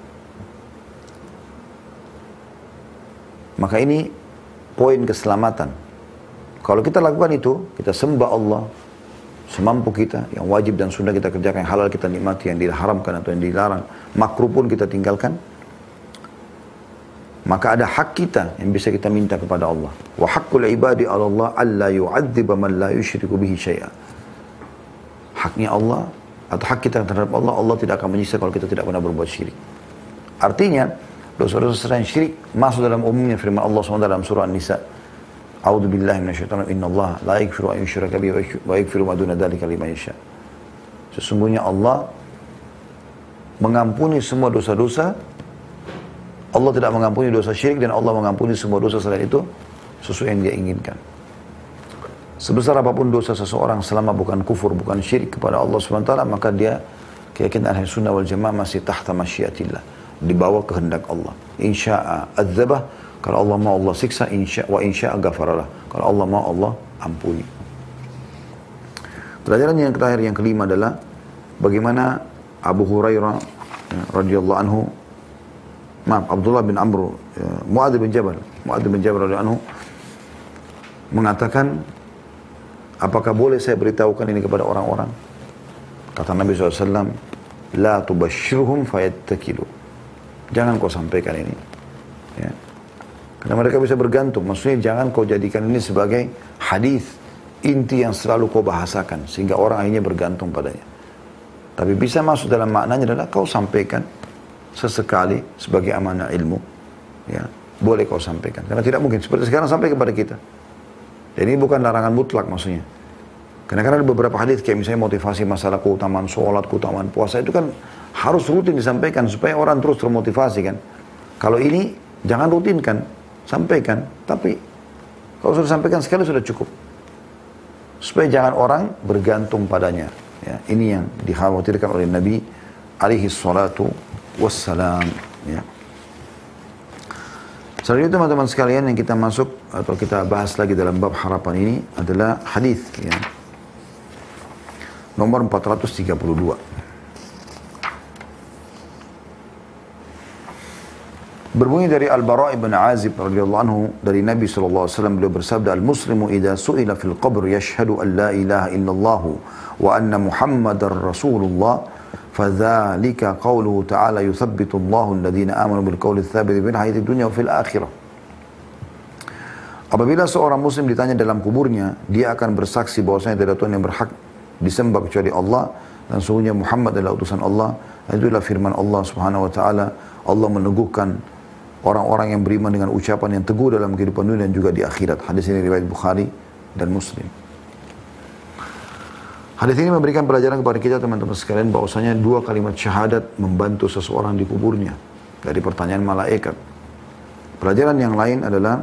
Speaker 1: Maka ini poin keselamatan. Kalau kita lakukan itu, kita sembah Allah semampu kita, yang wajib dan sunnah kita kerjakan, yang halal kita nikmati, yang diharamkan atau yang dilarang, makruh pun kita tinggalkan. Maka ada hak kita yang bisa kita minta kepada Allah. Wa haqqul ibadi 'ala Allah alla yu'adziba man la yusyriku bihi syai'a. Haknya Allah atau hak kita terhadap Allah, Allah tidak akan menyiksa kalau kita tidak pernah berbuat syirik. Artinya, dosa-dosa selain syirik masuk dalam umumnya firman Allah subhanahu wa taala dalam surah An-Nisa. A'udzu billahi minasyaitonir rajim. Innallaha la yaghfiru an yushraka bihi wa yaghfiru ma duna dzalika liman yasha. Sesungguhnya Allah mengampuni semua dosa-dosa. Allah tidak mengampuni dosa syirik dan Allah mengampuni semua dosa selain itu sesuai yang dia inginkan. Sebesar apapun dosa seseorang selama bukan kufur, bukan syirik kepada Allah subhanahu wa taala, maka dia keyakinan ahli sunnah wal jamaah masih tahta masyiatillah, di bawah kehendak Allah. Insya'a adzabah, kalau Allah mau Allah siksa, insya wa insya'a ghafaralah, kalau Allah mau Allah ampuni. Pelajaran yang terakhir yang kelima adalah bagaimana Abu Hurairah radhiyallahu anhu Maaf, Abdullah bin Amr, Mu'adz bin Jabal, Mu'adz bin Jabal radhiyallahu anhu mengatakan, apakah boleh saya beritahukan ini kepada orang-orang? Kata Nabi shallallahu alaihi wasallam, la tubashshirhum fayattakilu. Jangan kau sampaikan ini. Ya. Karena mereka bisa bergantung. Maksudnya jangan kau jadikan ini sebagai hadis inti yang selalu kau bahasakan, sehingga orang akhirnya bergantung padanya. Tapi bisa masuk dalam maknanya adalah kau sampaikan sesekali sebagai amanah ilmu, ya boleh kau sampaikan. Karena tidak mungkin seperti sekarang sampai kepada kita. Dan ini bukan larangan mutlak maksudnya. Karena kan ada beberapa hadis kayak misalnya motivasi masalah keutamaan sholat, keutamaan puasa itu kan harus rutin disampaikan supaya orang terus termotivasi kan. Kalau ini jangan rutinkan, sampaikan. Tapi kalau sudah sampaikan sekali sudah cukup. Supaya jangan orang bergantung padanya. Ya, ini yang dikhawatirkan oleh Nabi alaihi salatu wassalam. Ya. Selanjutnya teman-teman sekalian yang kita masuk atau kita bahas lagi dalam bab harapan ini adalah hadis ya. Nomor empat ratus tiga puluh dua. Berbunyi dari Al-Bara' ibn Azib radhiyallahu anhu dari Nabi sallallahu alaihi wasallam, beliau bersabda, "Al-muslimu idza su'ila fil qabr yashhadu an la ilaha illallah wa anna Muhammadar Rasulullah, fadzalika qauluhu ta'ala yuthabbitu Allahu alladhina amanu bil qawli tsabit fil hayatid dunya wa fil akhirah." Apabila seorang muslim ditanya dalam kuburnya, dia akan bersaksi bahwasanya tidak ada Tuhan yang berhak disembah kecuali Allah dan sesungguhnya Muhammad adalah utusan Allah. Itulah firman Allah Subhanahu wa taala. Allah meneguhkan orang-orang yang beriman dengan ucapan yang teguh dalam kehidupan dunia dan juga di akhirat. Hadis ini riwayat Bukhari dan Muslim. Hadis ini memberikan pelajaran kepada kita teman-teman sekalian bahwasanya dua kalimat syahadat membantu seseorang di kuburnya dari pertanyaan malaikat. Pelajaran yang lain adalah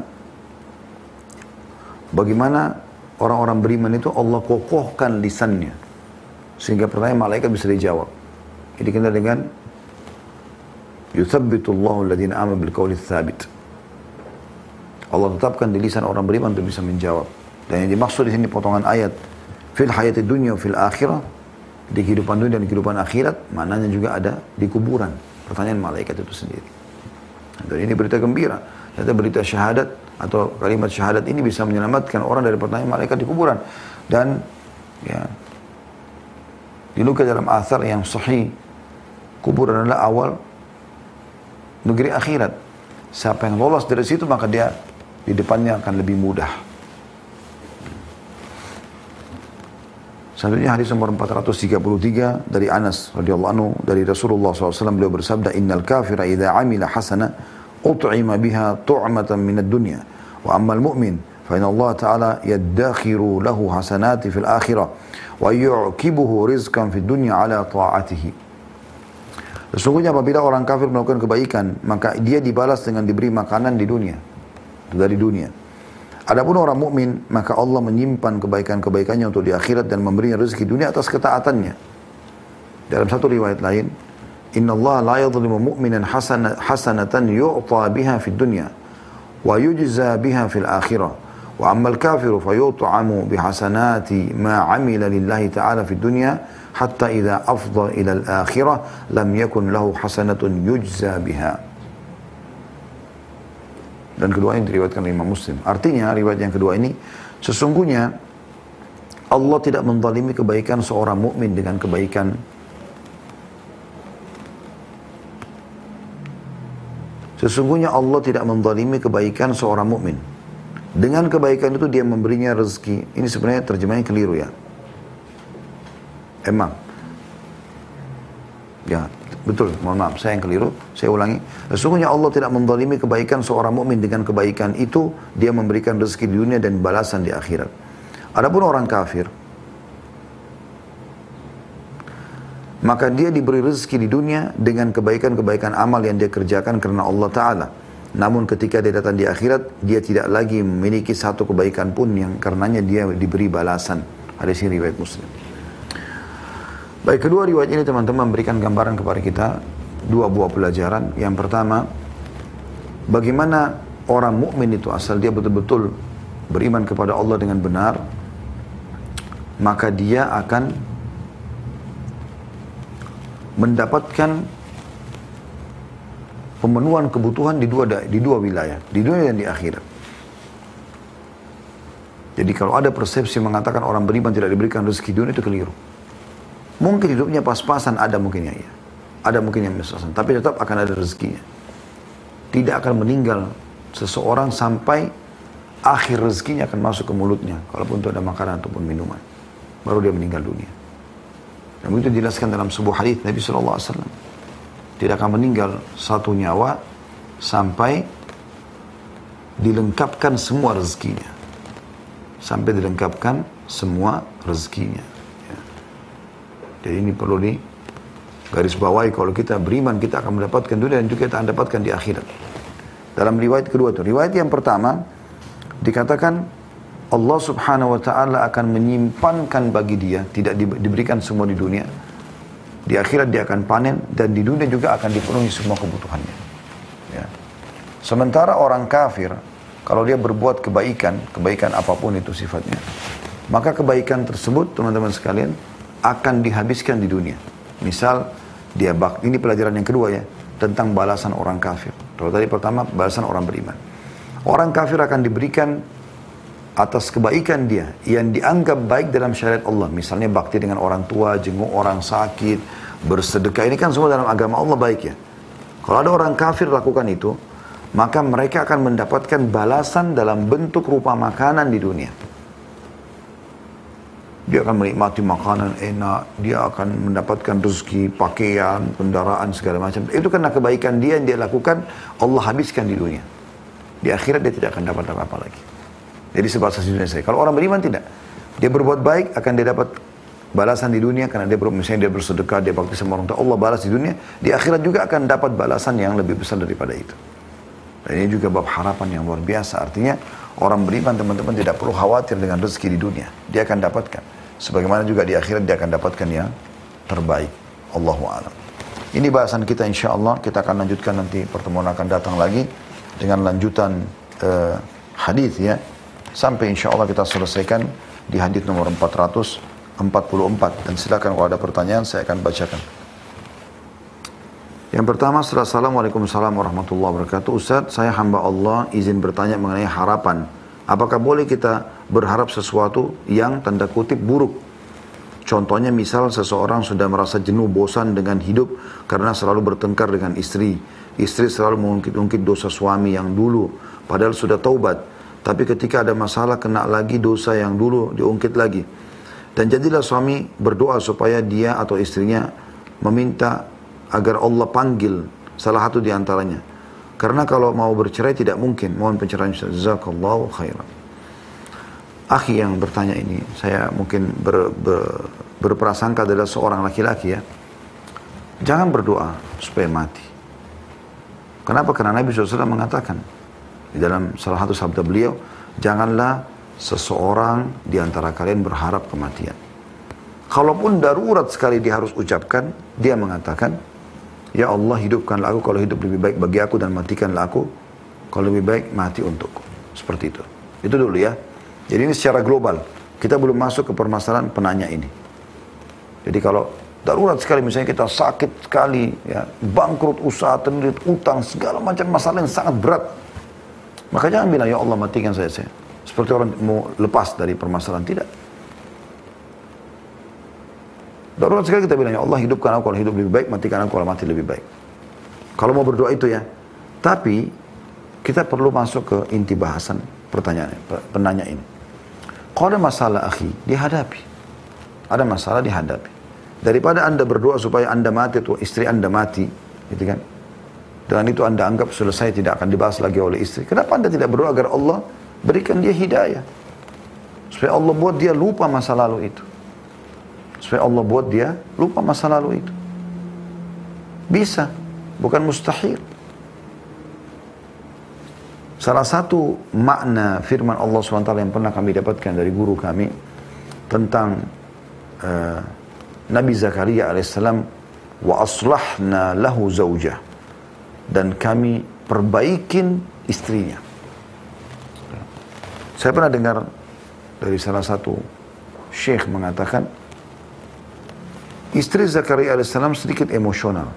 Speaker 1: bagaimana orang-orang beriman itu Allah kokohkan lisannya sehingga pertanyaan malaikat bisa dijawab. Ini dikenal dengan yuthabbitu Allahu alladhina amanu bil qawli tsabit. Allah tetapkan di lisan orang beriman untuk bisa menjawab. Dan yang dimaksud di sini potongan ayat fil hayatid dunya wa fil akhirah, di kehidupan dunia dan kehidupan akhirat, maknanya juga ada di kuburan. Pertanyaan malaikat itu sendiri. Dan ini berita gembira. Ternyata berita syahadat atau kalimat syahadat ini bisa menyelamatkan orang dari pertanyaan malaikat di kuburan. Dan ya, dinukil dalam athar yang sahih, kuburan adalah awal negeri akhirat. Siapa yang lolos dari situ maka dia di depannya akan lebih mudah. Selanjutnya hadis nomor empat ratus tiga puluh tiga dari Anas radhiyallahu anhu dari Rasulullah shallallahu alaihi wasallam, beliau bersabda, "Innal kafira idza amila hasana ut'ima biha tu'matan minad dunya wa ammal mu'min fa inna Allah ta'ala yaddakhiru lahu hasanati fil akhirah wa yu'kibuhu rizqan fid dunya ala ta'atihi." Sesungguhnya apabila orang kafir melakukan kebaikan, maka dia dibalas dengan diberi makanan di dunia, dari dunia. Adapun orang mukmin, maka Allah menyimpan kebaikan-kebaikannya untuk di akhirat dan memberinya rezeki dunia atas ketaatannya. Dalam satu riwayat lain, "Inna Allah la yadhlimu mu'minan hasana, hasanatan yu'ta biha fid dunya wa yujza biha fil akhirah. Wa ammal kafiru fayut'amu bihasanati ma 'amila lillahi ta'ala fid dunya hatta idza afdha ila al-akhirah lam yakun lahu hasanatun yujza biha." Dan kedua ini diriwayatkan oleh Imam Muslim. Artinya riwayat yang kedua ini, sesungguhnya Allah tidak menzalimi kebaikan seorang mukmin dengan kebaikan Sesungguhnya Allah tidak menzalimi kebaikan seorang mukmin. Dengan kebaikan itu dia memberinya rezeki. Ini sebenarnya terjemahnya keliru ya. Emang. Ya, betul. Mohon maaf, saya yang keliru. Saya ulangi. Sesungguhnya Allah tidak menzalimi kebaikan seorang mukmin. Dengan kebaikan itu dia memberikan rezeki di dunia dan balasan di akhirat. Adapun orang kafir, maka dia diberi rezeki di dunia dengan kebaikan-kebaikan amal yang dia kerjakan karena Allah Ta'ala. Namun ketika dia datang di akhirat, dia tidak lagi memiliki satu kebaikan pun yang karenanya dia diberi balasan. Hadis ini riwayat Muslim. Baik, kedua riwayat ini teman-teman memberikan gambaran kepada kita dua buah pelajaran. Yang pertama, bagaimana orang mukmin itu asal dia betul-betul beriman kepada Allah dengan benar, maka dia akan mendapatkan pemenuhan kebutuhan di dua di dua wilayah, di dunia dan di akhirat. Jadi kalau ada persepsi mengatakan orang beriman tidak diberikan rezeki dunia, itu keliru. Mungkin hidupnya pas-pasan, ada mungkin ya, ada mungkin yang pas-pasan, tapi tetap akan ada rezekinya. Tidak akan meninggal seseorang sampai akhir rezekinya akan masuk ke mulutnya, kalaupun itu ada makanan ataupun minuman, baru dia meninggal dunia. Dan begitu dijelaskan dalam sebuah hadis Nabi shallallahu alaihi wasallam, tidak akan meninggal satu nyawa sampai dilengkapkan semua rezekinya. Sampai dilengkapkan semua rezekinya. Ya. Jadi ini perlu di garis bawahi, kalau kita beriman kita akan mendapatkan dunia dan juga kita akan dapatkan di akhirat. Dalam riwayat kedua itu, riwayat yang pertama dikatakan Allah subhanahu wa ta'ala akan menyimpankan bagi dia, tidak diberikan semua di dunia. Di akhirat dia akan panen, dan di dunia juga akan dipenuhi semua kebutuhannya. Ya. Sementara orang kafir, kalau dia berbuat kebaikan, kebaikan apapun itu sifatnya, maka kebaikan tersebut, teman-teman sekalian, akan dihabiskan di dunia. Misal, dia bak, ini pelajaran yang kedua ya, tentang balasan orang kafir. Kalau tadi pertama, balasan orang beriman. Orang kafir akan diberikan atas kebaikan dia yang dianggap baik dalam syariat Allah. Misalnya bakti dengan orang tua, jenguk orang sakit, bersedekah. Ini kan semua dalam agama Allah baik ya. Kalau ada orang kafir lakukan itu, maka mereka akan mendapatkan balasan dalam bentuk rupa makanan di dunia. Dia akan menikmati makanan enak, dia akan mendapatkan rezeki, pakaian, kendaraan, segala macam. Itu karena kebaikan dia yang dia lakukan, Allah habiskan di dunia. Di akhirat dia tidak akan dapat apa-apa lagi. Jadi sebatas di dunia saya. Kalau orang beriman tidak. Dia berbuat baik, akan dia dapat balasan di dunia. Karena dia misalnya dia bersedekah, dia bakti sama orang tua. Allah balas di dunia. Di akhirat juga akan dapat balasan yang lebih besar daripada itu. Dan ini juga bab harapan yang luar biasa. Artinya orang beriman teman-teman tidak perlu khawatir dengan rezeki di dunia. Dia akan dapatkan. Sebagaimana juga di akhirat dia akan dapatkan yang terbaik. Allahu a'lam. Ini bahasan kita insya Allah. Kita akan lanjutkan nanti, pertemuan akan datang lagi. Dengan lanjutan uh, hadis ya. Sampai insya Allah kita selesaikan di hadis nomor empat ratus empat puluh empat. Dan silakan kalau ada pertanyaan saya akan bacakan. Yang pertama, Assalamualaikum warahmatullahi wabarakatuh. Ustaz, saya hamba Allah izin bertanya mengenai harapan. Apakah boleh kita berharap sesuatu yang tanda kutip buruk? Contohnya misal seseorang sudah merasa jenuh, bosan dengan hidup karena selalu bertengkar dengan istri. Istri selalu mengungkit-ungkit dosa suami yang dulu, padahal sudah taubat. Tapi ketika ada masalah, kena lagi dosa yang dulu, diungkit lagi. Dan jadilah suami berdoa supaya dia atau istrinya meminta agar Allah panggil salah satu di antaranya. Karena kalau mau bercerai tidak mungkin. Mohon pencerahan. Jazakallahu khairan. Akhi yang bertanya ini, saya mungkin ber, ber, berprasangka adalah seorang laki-laki ya. Jangan berdoa supaya mati. Kenapa? Karena Nabi shallallahu alaihi wasallam mengatakan di dalam salah satu sabda beliau, janganlah seseorang di antara kalian berharap kematian. Kalaupun darurat sekali dia harus ucapkan, dia mengatakan, ya Allah hidupkanlah aku kalau hidup lebih baik bagi aku dan matikanlah aku kalau lebih baik mati untukku. Seperti itu. Itu dulu ya. Jadi ini secara global. Kita belum masuk ke permasalahan penanya ini. Jadi kalau darurat sekali, misalnya kita sakit sekali, ya, bangkrut usaha, terlilit utang, segala macam masalah yang sangat berat. Maka jangan bilang, ya Allah matikan saya, saya. Seperti orang mau lepas dari permasalahan. Tidak. Darurat sekali kita bilang, ya Allah hidupkan aku kalau hidup lebih baik, matikan aku kalau mati lebih baik. Kalau mau berdoa itu ya. Tapi kita perlu masuk ke inti bahasan pertanyaan, penanya ini. Kalau ada masalah akhi, dihadapi. Ada masalah dihadapi. Daripada anda berdoa supaya anda mati atau istri anda mati, gitu kan? Dengan itu anda anggap selesai, tidak akan dibahas lagi oleh istri. Kenapa anda tidak berdoa agar Allah berikan dia hidayah? Supaya Allah buat dia lupa masa lalu itu. Supaya Allah buat dia lupa masa lalu itu. Bisa, bukan mustahil. Salah satu makna firman Allah subhanahu wa taala yang pernah kami dapatkan dari guru kami tentang uh, Nabi Zakaria alaihissalam, wa aslahna lahu zawjah, dan kami perbaikin istrinya. Saya pernah dengar dari salah satu syekh mengatakan istri Zakaria alaihissalam sedikit emosional,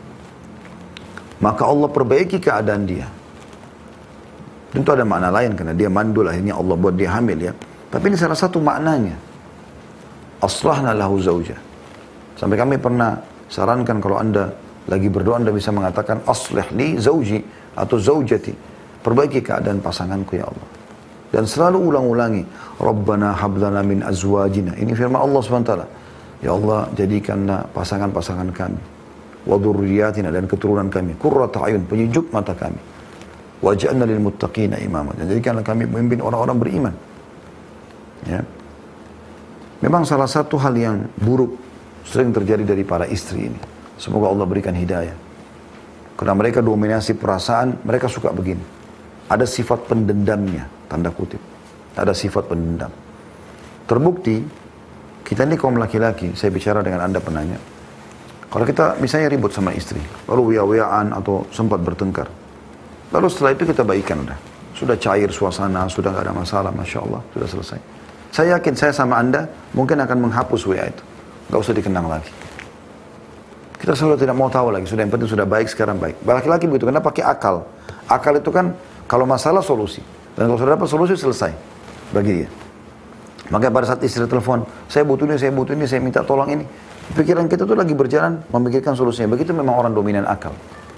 Speaker 1: maka Allah perbaiki keadaan dia. Tentu ada makna lain karena dia mandul, akhirnya Allah buat dia hamil ya. Tapi ini salah satu maknanya. Aslahna lahu zawjah. Sampai kami pernah sarankan kalau anda lagi berdoa anda bisa mengatakan aslih li zawji atau zawjati. Perbaiki keadaan pasanganku ya Allah. Dan selalu ulang-ulangi. Rabbana hablana min azwajina. Ini firman Allah subhanahu wa taala. Ya Allah jadikanlah pasangan-pasangan kami. Wa dhurriyyatina, dan keturunan kami. Qurrata ayun, penyejuk mata kami. Waj'alna lil muttaqina imama, dan jadikanlah kami memimpin orang-orang beriman. Ya. Memang salah satu hal yang buruk sering terjadi dari para istri ini. Semoga Allah berikan hidayah. Karena mereka dominasi perasaan, mereka suka begini. Ada sifat pendendamnya, tanda kutip. ada sifat pendendam. Terbukti, kita ini kaum laki-laki, saya bicara dengan anda penanya, kalau kita misalnya ribut sama istri, lalu wia-wiaan atau sempat bertengkar, lalu setelah itu kita baikan udah, sudah cair suasana, sudah gak ada masalah, Masya Allah, sudah selesai. Saya yakin saya sama anda mungkin akan menghapus W A itu, gak usah dikenang lagi. Kita selalu tidak mau tahu lagi, sudah yang penting sudah baik, sekarang baik. Laki-laki begitu, karena pakai akal. Akal itu kan kalau masalah solusi, dan kalau sudah dapat solusi selesai bagi dia. Makanya pada saat istri telepon, saya butuh ini, saya butuh ini, saya minta tolong ini. Pikiran kita tuh lagi berjalan memikirkan solusinya. Begitu memang orang dominan akal.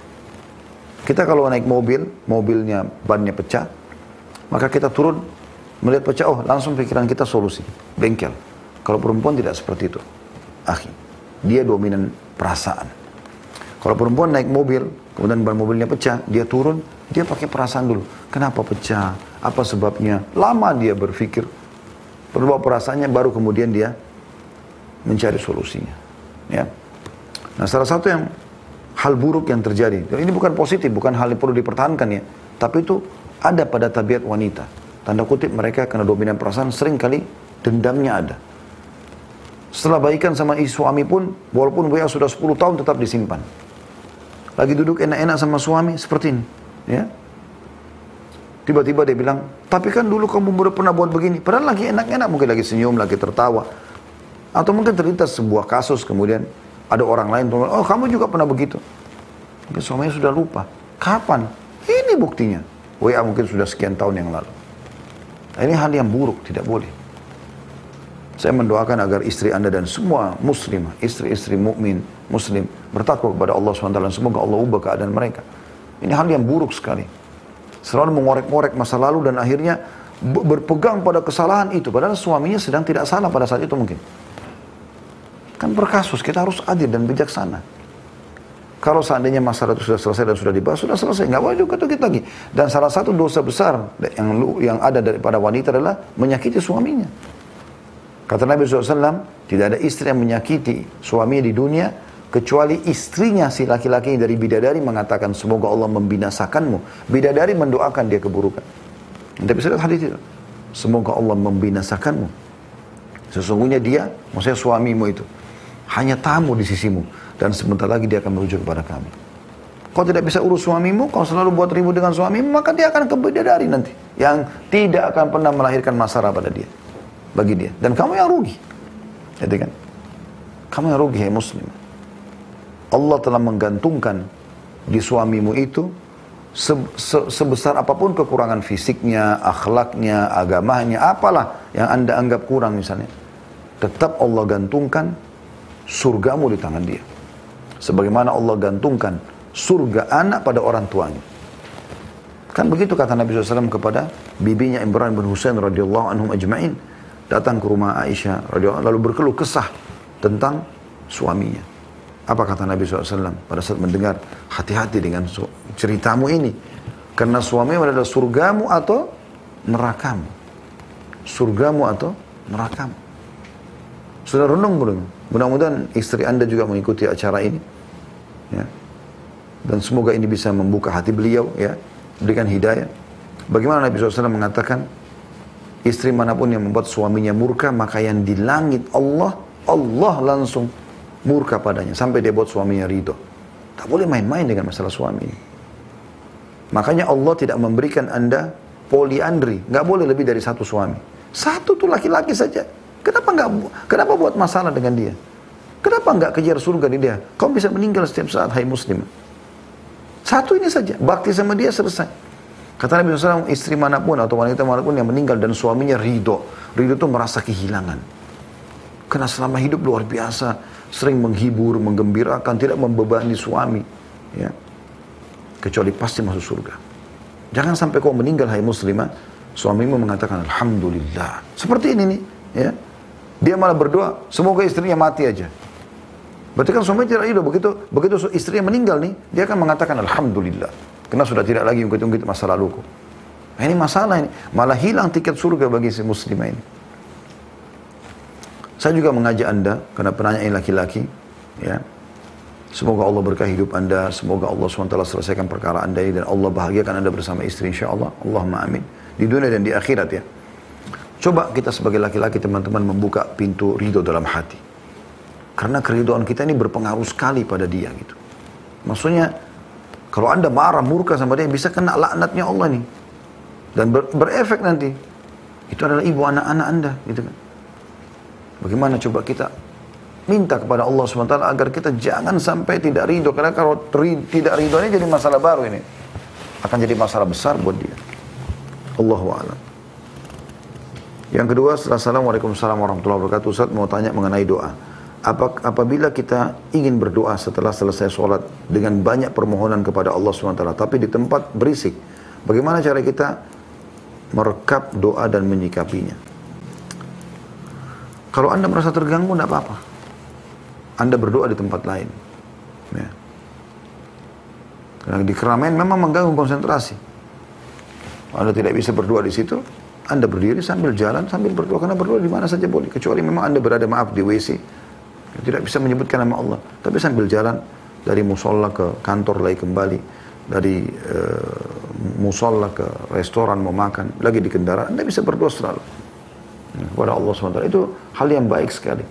Speaker 1: Kita kalau naik mobil, mobilnya bannya pecah, maka kita turun melihat pecah, oh langsung pikiran kita solusi, bengkel. Kalau perempuan tidak seperti itu, akhi. Dia dominan perasaan. Kalau perempuan naik mobil, kemudian ban mobilnya pecah, dia turun, dia pakai perasaan dulu. Kenapa pecah? Apa sebabnya? Lama dia berpikir. Berubah perasaannya, baru kemudian dia mencari solusinya. Ya. Nah, salah satu yang hal buruk yang terjadi, ini bukan positif, bukan hal yang perlu dipertahankan ya, tapi itu ada pada tabiat wanita. Tanda kutip mereka karena dominan perasaan, sering kali dendamnya ada. Setelah baikan sama suami pun, walaupun W A sudah sepuluh tahun tetap disimpan. Lagi duduk enak-enak sama suami, seperti ini. Ya. Tiba-tiba dia bilang, tapi kan dulu kamu udah pernah buat begini. Padahal lagi enak-enak, mungkin lagi senyum, lagi tertawa. Atau mungkin terlintas sebuah kasus, kemudian ada orang lain, oh kamu juga pernah begitu. Mungkin suaminya sudah lupa. Kapan? Ini buktinya. W A mungkin sudah sekian tahun yang lalu. Nah, ini hal yang buruk, tidak boleh. Saya mendoakan agar istri anda dan semua muslimah, istri-istri mukmin, muslim, bertakwa kepada Allah subhanahu wa taala. Semoga Allah ubah keadaan mereka. Ini hal yang buruk sekali. Selalu mengorek-ngorek masa lalu dan akhirnya berpegang pada kesalahan itu. Padahal suaminya sedang tidak salah pada saat itu mungkin. Kan berkasus, kita harus adil dan bijaksana. Kalau seandainya masalah itu sudah selesai dan sudah dibahas, sudah selesai. Nggak boleh juga kita lagi. Dan salah satu dosa besar yang, yang ada daripada wanita adalah menyakiti suaminya. Kata Nabi shallallahu alaihi wasallam, tidak ada istri yang menyakiti suaminya di dunia, kecuali istrinya si laki-laki dari bidadari mengatakan, semoga Allah membinasakanmu. Bidadari mendoakan dia keburukan. Anda bisa lihat hadis itu. Semoga Allah membinasakanmu. Sesungguhnya dia, maksudnya suamimu itu, hanya tamu di sisimu. Dan sebentar lagi dia akan merujuk kepada kami. Kau tidak bisa urus suamimu, kau selalu buat ribut dengan suamimu, maka dia akan ke bidadari nanti. Yang tidak akan pernah melahirkan masalah pada dia. Bagi dia. Dan kamu yang rugi. Jadi kan? Kamu yang rugi, hai muslim. Allah telah menggantungkan di suamimu itu se se sebesar apapun kekurangan fisiknya, akhlaknya, agamanya, apalah yang anda anggap kurang misalnya. Tetap Allah gantungkan surgamu di tangan dia. Sebagaimana Allah gantungkan surga anak pada orang tuanya. Kan begitu kata Nabi shallallahu alaihi wasallam kepada bibinya Imran bin Husain radhiyallahu anhum ajma'in. Datang ke rumah Aisyah radhiyallahu lalu berkeluh kesah tentang suaminya. Apa kata Nabi shallallahu alaihi wasallam pada saat mendengar, hati-hati dengan ceritamu ini. Karena suamimu adalah surgamu atau nerakamu. Surgamu atau nerakamu. Sudah renung belum? Mudah-mudahan istri anda juga mengikuti acara ini. Ya. Dan semoga ini bisa membuka hati beliau, ya, berikan hidayah. Bagaimana Nabi shallallahu alaihi wasallam mengatakan, istri manapun yang membuat suaminya murka, maka yang di langit Allah, Allah langsung murka padanya. Sampai dia buat suaminya ridho. Tak boleh main-main dengan masalah suami. Makanya Allah tidak memberikan anda poliandri. Nggak boleh lebih dari satu suami. Satu tuh laki-laki saja. Kenapa nggak? Kenapa buat masalah dengan dia? Kenapa nggak kejar surga di dia? Kau bisa meninggal setiap saat, hai muslim. Satu ini saja. Bakti sama dia selesai. Kata Nabi shallallahu alaihi wasallam, istri manapun atau wanita manapun yang meninggal dan suaminya ridho. Ridho itu merasa kehilangan. Karena selama hidup luar biasa, sering menghibur, menggembirakan, tidak membebani suami. Ya. Kecuali pasti masuk surga. Jangan sampai kau meninggal, hai muslimah, suamimu mengatakan, Alhamdulillah. Seperti ini nih. Ya. Dia malah berdoa, semoga istrinya mati aja. Berarti kan suami tidak ridho. Begitu, begitu istrinya meninggal nih, dia akan mengatakan, Alhamdulillah. Karena sudah tidak lagi ungkit-ungkit masa laluku. Nah, ini masalah ini. Malah hilang tiket surga bagi si muslimah ini. Saya juga mengajak anda, karena penanya ini laki-laki, ya. Semoga Allah berkahi hidup anda, semoga Allah subhanahu wa taala selesaikan perkara anda ini, dan Allah bahagiakan anda bersama istri insyaAllah. Allahumma amin. Di dunia dan di akhirat ya. Coba kita sebagai laki-laki teman-teman membuka pintu ridho dalam hati. Karena keridhaan kita ini berpengaruh sekali pada dia gitu. Maksudnya, kalau anda marah, murka sama dia, bisa kena laknatnya Allah nih. Dan ber, berefek nanti. Itu adalah ibu anak-anak anda gitu kan. Bagaimana coba kita minta kepada Allah subhanahu wa taala agar kita jangan sampai tidak ridho. Karena kalau ri, tidak ridho ini jadi masalah baru ini. Akan jadi masalah besar buat dia. Allahu a'lam. Yang kedua, setelah Assalamualaikum warahmatullahi wabarakatuh, Ustaz mau tanya mengenai doa. Apa, apabila kita ingin berdoa setelah selesai sholat dengan banyak permohonan kepada Allah subhanahu wa taala, tapi di tempat berisik, bagaimana cara kita merekap doa dan menyikapinya? Kalau anda merasa terganggu, tidak apa-apa. Anda berdoa di tempat lain. Ya. Karena di keramaian memang mengganggu konsentrasi. Anda tidak bisa berdoa di situ, Anda berdiri sambil jalan, sambil berdoa. Karena berdoa di mana saja boleh. Kecuali memang Anda berada, maaf, di W C. Tidak bisa menyebutkan nama Allah. Tapi sambil jalan, dari musola ke kantor lagi kembali. Dari uh, musola ke restoran mau makan. Lagi di kendaraan, Anda bisa berdoa selalu kepada Allah subhanahu wa taala. Itu hal yang baik sekali.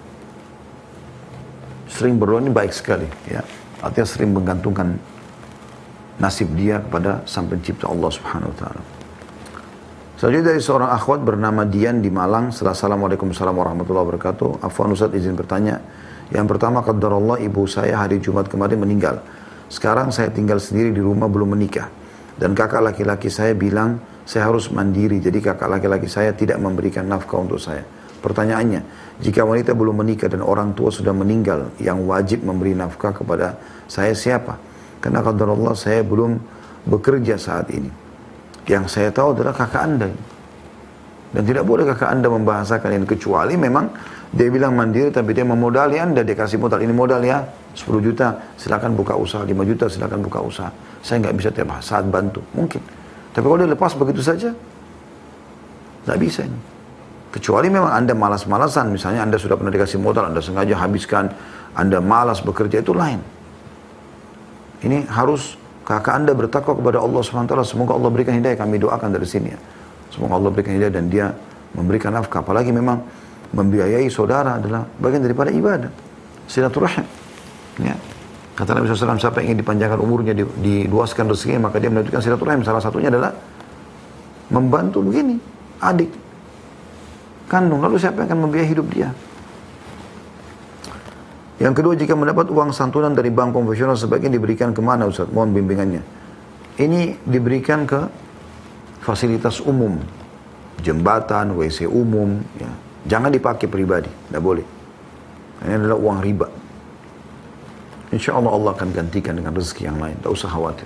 Speaker 1: Sering berdoa ini baik sekali. Ya. Artinya sering menggantungkan nasib dia kepada sang pencipta Allah subhanahu wa ta'ala. Selanjutnya dari seorang akhwat bernama Dian di Malang. Assalamualaikum warahmatullahi wabarakatuh. Afwan Ustaz, izin bertanya. Yang pertama, qadarullah, ibu saya hari Jumat kemarin meninggal. Sekarang saya tinggal sendiri di rumah, belum menikah. Dan kakak laki-laki saya bilang saya harus mandiri. Jadi kakak laki-laki saya tidak memberikan nafkah untuk saya. Pertanyaannya, jika wanita belum menikah dan orang tua sudah meninggal, yang wajib memberi nafkah kepada saya siapa? Karena qadarullah saya belum bekerja saat ini. Yang saya tahu adalah kakak anda. Dan tidak boleh kakak anda membahasakan ini. Kecuali memang dia bilang mandiri tapi dia memodali anda. Dia kasih modal. Ini modal ya. sepuluh juta silakan buka usaha. lima juta silakan buka usaha. Saya nggak bisa tiap saat bantu. Mungkin. Tapi kalau dia lepas begitu saja. Nggak bisa ini. Kecuali memang anda malas-malasan. Misalnya anda sudah pernah dikasih modal. Anda sengaja habiskan. Anda malas bekerja. Itu lain. Ini harus kakak anda bertakwa kepada Allah subhanahu wa taala. Semoga Allah berikan hidayah. Kami doakan dari sini ya. Semoga Allah berikan hidayah dan dia memberikan nafkah. Apalagi memang membiayai saudara adalah bagian daripada ibadah. Silaturahim. Ya. Kata Nabi shallallahu alaihi wasallam, siapa yang ingin dipanjangkan umurnya, di, diluaskan rezekinya, maka dia melanjutkan silaturahim. Salah satunya adalah membantu begini, adik kandung. Lalu siapa yang akan membiayai hidup dia? Yang kedua, jika mendapat uang santunan dari bank konvensional, sebaiknya diberikan kemana Ustaz? Mohon bimbingannya. Ini diberikan ke fasilitas umum, jembatan, W C umum. Ya. Jangan dipakai pribadi, tidak boleh. Ini adalah uang riba. Insya Allah Allah akan gantikan dengan rezeki yang lain. Tak usah khawatir.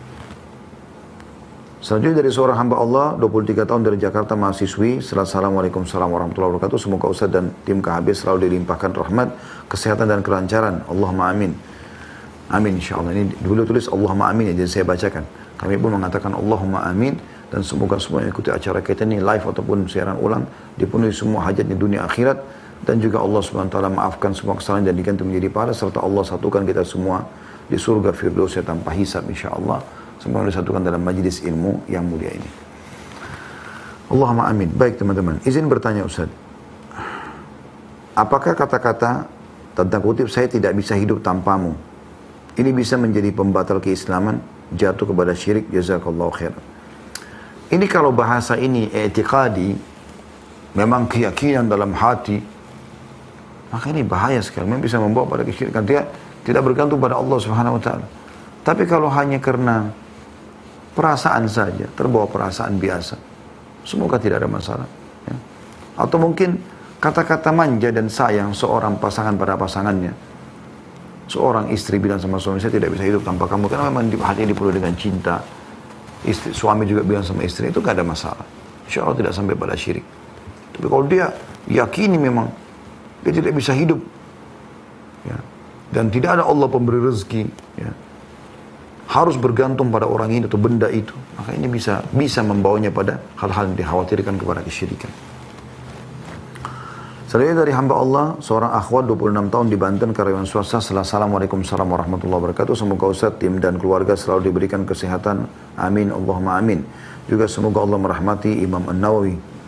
Speaker 1: Selanjutnya dari seorang hamba Allah, dua puluh tiga tahun dari Jakarta, mahasiswi. Assalamualaikum warahmatullahi wabarakatuh. Semoga Ustaz dan tim K H B selalu dilimpahkan rahmat, kesehatan dan kelancaran. Allahumma amin. Amin insya Allah. Ini dulu tulis Allahumma amin ya, jadi saya bacakan. Kami pun mengatakan Allahumma amin. Dan semoga semua yang ikuti acara kita ini live ataupun siaran ulang, dipenuhi semua hajatnya dunia akhirat. Dan juga Allah subhanahu wa taala maafkan semua kesalahan dan diganti menjadi pahala. Serta Allah satukan kita semua di surga Firdausnya tanpa hisab insya Allah. Semoga disatukan dalam majlis ilmu yang mulia ini. Allahumma amin. Baik teman-teman, izin bertanya Ustaz. Apakah kata-kata tentang kutip saya tidak bisa hidup tanpamu, ini bisa menjadi pembatal keislaman, jatuh kepada syirik? Jazakallahu khairan. Ini kalau bahasa ini i'tiqadi, memang keyakinan dalam hati, maka ini bahaya sekali. Memang bisa membawa pada kesyirikan. Dia tidak bergantung pada Allah subhanahu wa ta'ala. Tapi kalau hanya karena perasaan saja, terbawa perasaan biasa, semoga tidak ada masalah. Ya. Atau mungkin kata-kata manja dan sayang seorang pasangan pada pasangannya. Seorang istri bilang sama suami, saya tidak bisa hidup tanpa kamu. Karena memang hati ini penuh dengan cinta. Istri, suami juga bilang sama istri, itu gak ada masalah. Insya Allah tidak sampai pada syirik. Tapi kalau dia yakini memang dia tidak bisa hidup, ya, dan tidak ada Allah pemberi rezeki, ya, harus bergantung pada orang ini atau benda itu, maka ini bisa bisa membawanya pada hal-hal yang dikhawatirkan kepada kesyirikan. Selanjutnya dari hamba Allah, seorang akhwat dua puluh enam tahun di Banten, karyawan swasta. Assalamualaikum warahmatullahi wabarakatuh. Semoga Ustaz, tim dan keluarga selalu diberikan kesehatan. Amin, Allahumma amin. Juga semoga Allah merahmati Imam An-Nawawi.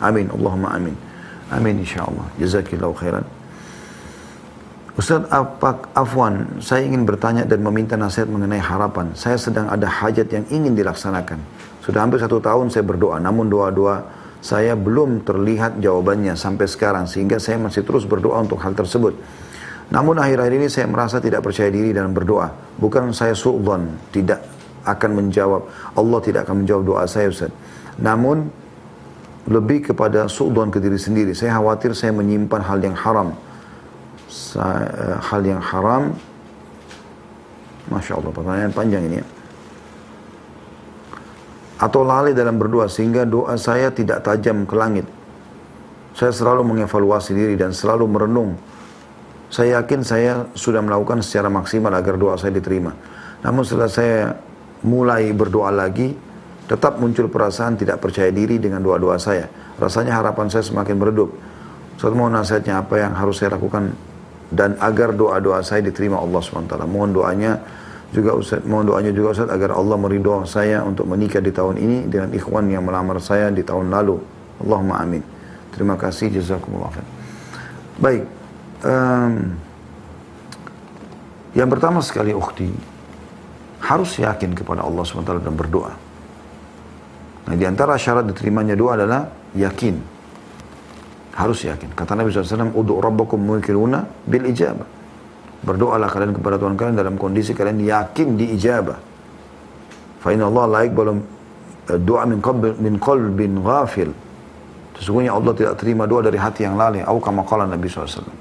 Speaker 1: Amin, Allahumma amin. Amin insyaAllah. Jazakillahu khairan. Ustaz, apa, afwan, saya ingin bertanya dan meminta nasihat mengenai harapan. Saya sedang ada hajat yang ingin dilaksanakan. Sudah hampir satu tahun saya berdoa, namun doa-doa saya belum terlihat jawabannya sampai sekarang, sehingga saya masih terus berdoa untuk hal tersebut. Namun akhir-akhir ini saya merasa tidak percaya diri dalam berdoa. Bukan saya su'udhan, tidak akan menjawab, Allah tidak akan menjawab doa saya, Ustaz. Namun lebih kepada su'udhan ke diri sendiri. Saya khawatir saya menyimpan hal yang haram. Saya, hal yang haram. Masya Allah, pertanyaan panjang ini ya. Atau lalai dalam berdoa sehingga doa saya tidak tajam ke langit. Saya selalu mengevaluasi diri dan selalu merenung. Saya yakin saya sudah melakukan secara maksimal agar doa saya diterima. Namun setelah saya mulai berdoa lagi, tetap muncul perasaan tidak percaya diri dengan doa-doa saya. Rasanya harapan saya semakin meredup. Saya mau nasihatnya apa yang harus saya lakukan dan agar doa-doa saya diterima Allah subhanahu wa taala. Mohon doanya juga Ustaz, mohon doanya juga Ustaz agar Allah meridho saya untuk menikah di tahun ini dengan ikhwan yang melamar saya di tahun lalu. Allahumma amin. Terima kasih, jazakumullah khair. Baik. Um, yang pertama sekali ukhti, harus yakin kepada Allah subhanahu wa taala dan berdoa. Nah, di antara syarat diterimanya doa adalah yakin. Harus yakin. Kata Nabi shallallahu alaihi wasallam, "Udu rabbakum muqinuna bil ijabah." Berdoalah kalian kepada Tuhan kalian dalam kondisi kalian yakin di ijabah. Fa inna Allah la yaqbalu doa min qalbin min qalbin ghafil. Sesungguhnya Allah tidak terima doa dari hati yang lalai. Atau kama qala Nabi shallallahu alaihi wasallam.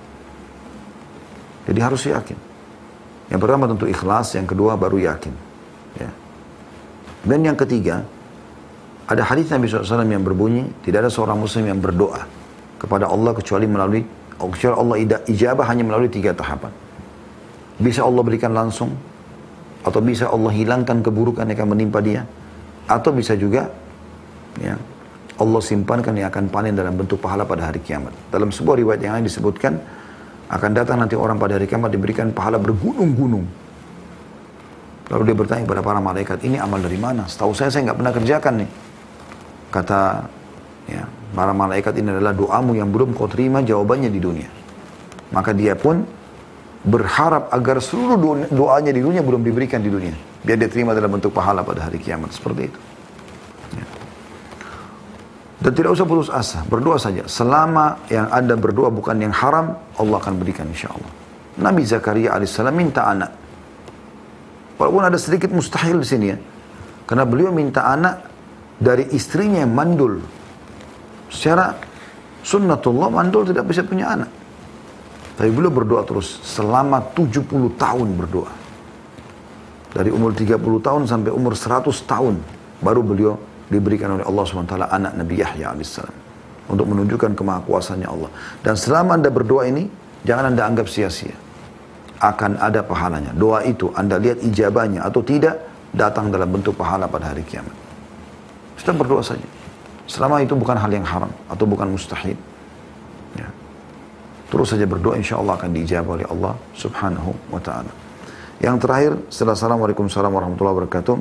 Speaker 1: Jadi harus yakin. Yang pertama tentu ikhlas, yang kedua baru yakin. Ya. Dan yang ketiga, ada hadis Nabi shallallahu alaihi wasallam yang berbunyi, tidak ada seorang muslim yang berdoa kepada Allah kecuali melalui, kecuali Allah ijabah hanya melalui tiga tahapan. Bisa Allah berikan langsung, atau bisa Allah hilangkan keburukan yang akan menimpa dia, atau bisa juga ya, Allah simpankan yang akan panen dalam bentuk pahala pada hari kiamat. Dalam sebuah riwayat yang lain disebutkan, akan datang nanti orang pada hari kiamat diberikan pahala bergunung-gunung. Lalu dia bertanya kepada para malaikat, ini amal dari mana? Setahu saya, saya nggak pernah kerjakan nih. Kata ya, para malaikat, ini adalah doamu yang belum kau terima jawabannya di dunia. Maka dia pun berharap agar seluruh doanya di dunia belum diberikan di dunia. Biar dia terima dalam bentuk pahala pada hari kiamat. Seperti itu. Ya. Dan tidak usah putus asa. Berdoa saja. Selama yang Anda berdoa bukan yang haram, Allah akan berikan insya Allah. Nabi Zakaria alaihissalam minta anak. Walaupun ada sedikit mustahil di sini ya. Karena beliau minta anak dari istrinya yang mandul. Secara sunnatullah mandul tidak bisa punya anak. Tapi beliau berdoa terus selama tujuh puluh tahun berdoa. Dari umur tiga puluh tahun sampai umur seratus tahun baru beliau diberikan oleh Allah subhanahu wa taala anak Nabi Yahya alaihissalam. Untuk menunjukkan kemahakuasaannya Allah. Dan selama Anda berdoa ini, jangan Anda anggap sia-sia. Akan ada pahalanya. Doa itu Anda lihat ijabahnya atau tidak, datang dalam bentuk pahala pada hari kiamat. Kita berdoa saja. Selama itu bukan hal yang haram atau bukan mustahil. Ya. Terus saja berdoa, insya Allah akan diijabah oleh Allah subhanahu wa ta'ala. Yang terakhir, setelah Assalamualaikum warahmatullahi wabarakatuh.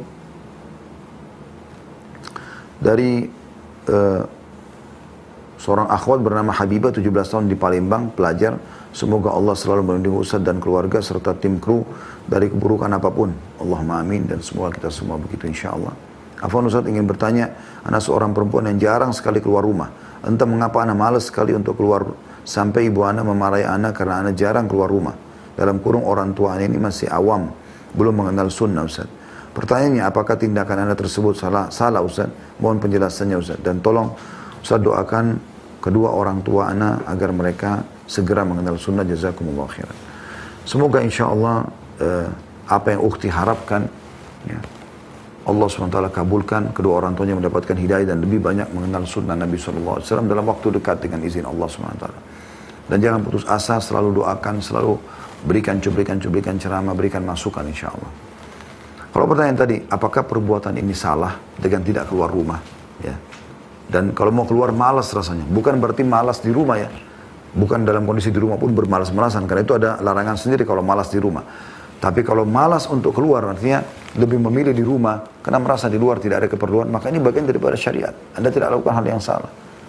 Speaker 1: Dari uh, seorang akhwat bernama Habibah, tujuh belas tahun di Palembang, pelajar. Semoga Allah selalu melindungi Ustaz dan keluarga serta tim kru dari keburukan apapun. Allahumma amin, dan semoga kita semua begitu insya Allah. Afwan Ustaz ingin bertanya, anak seorang perempuan yang jarang sekali keluar rumah. Entah mengapa anak malas sekali untuk keluar, sampai ibu anak memarahi anak karena anak jarang keluar rumah. Dalam kurung orang tua anak ini masih awam, belum mengenal sunnah Ustaz. Pertanyaannya, apakah tindakan anak tersebut salah, salah Ustaz? Mohon penjelasannya Ustaz. Dan tolong Ustaz doakan kedua orang tua anak agar mereka segera mengenal sunnah. Jazakumullah khairan. Semoga insya Allah eh, apa yang ukhti harapkan, ya, Allah subhanahu wa taala kabulkan, kedua orang tuanya mendapatkan hidayah dan lebih banyak mengenal sunnah Nabi shallallahu alaihi wasallam dalam waktu dekat dengan izin Allah subhanahu wa taala. Dan jangan putus asa, selalu doakan, selalu berikan cuplikan-cuplikan ceramah, berikan masukan insya Allah. Kalau pertanyaan tadi, apakah perbuatan ini salah dengan tidak keluar rumah? Ya. Dan kalau mau keluar malas rasanya, bukan berarti malas di rumah ya. Bukan dalam kondisi di rumah pun bermalas-malasan, karena itu ada larangan sendiri kalau malas di rumah. Tapi kalau malas untuk keluar, artinya lebih memilih di rumah, karena merasa di luar tidak ada keperluan, maka ini bagian daripada syariat. Anda tidak lakukan hal yang salah.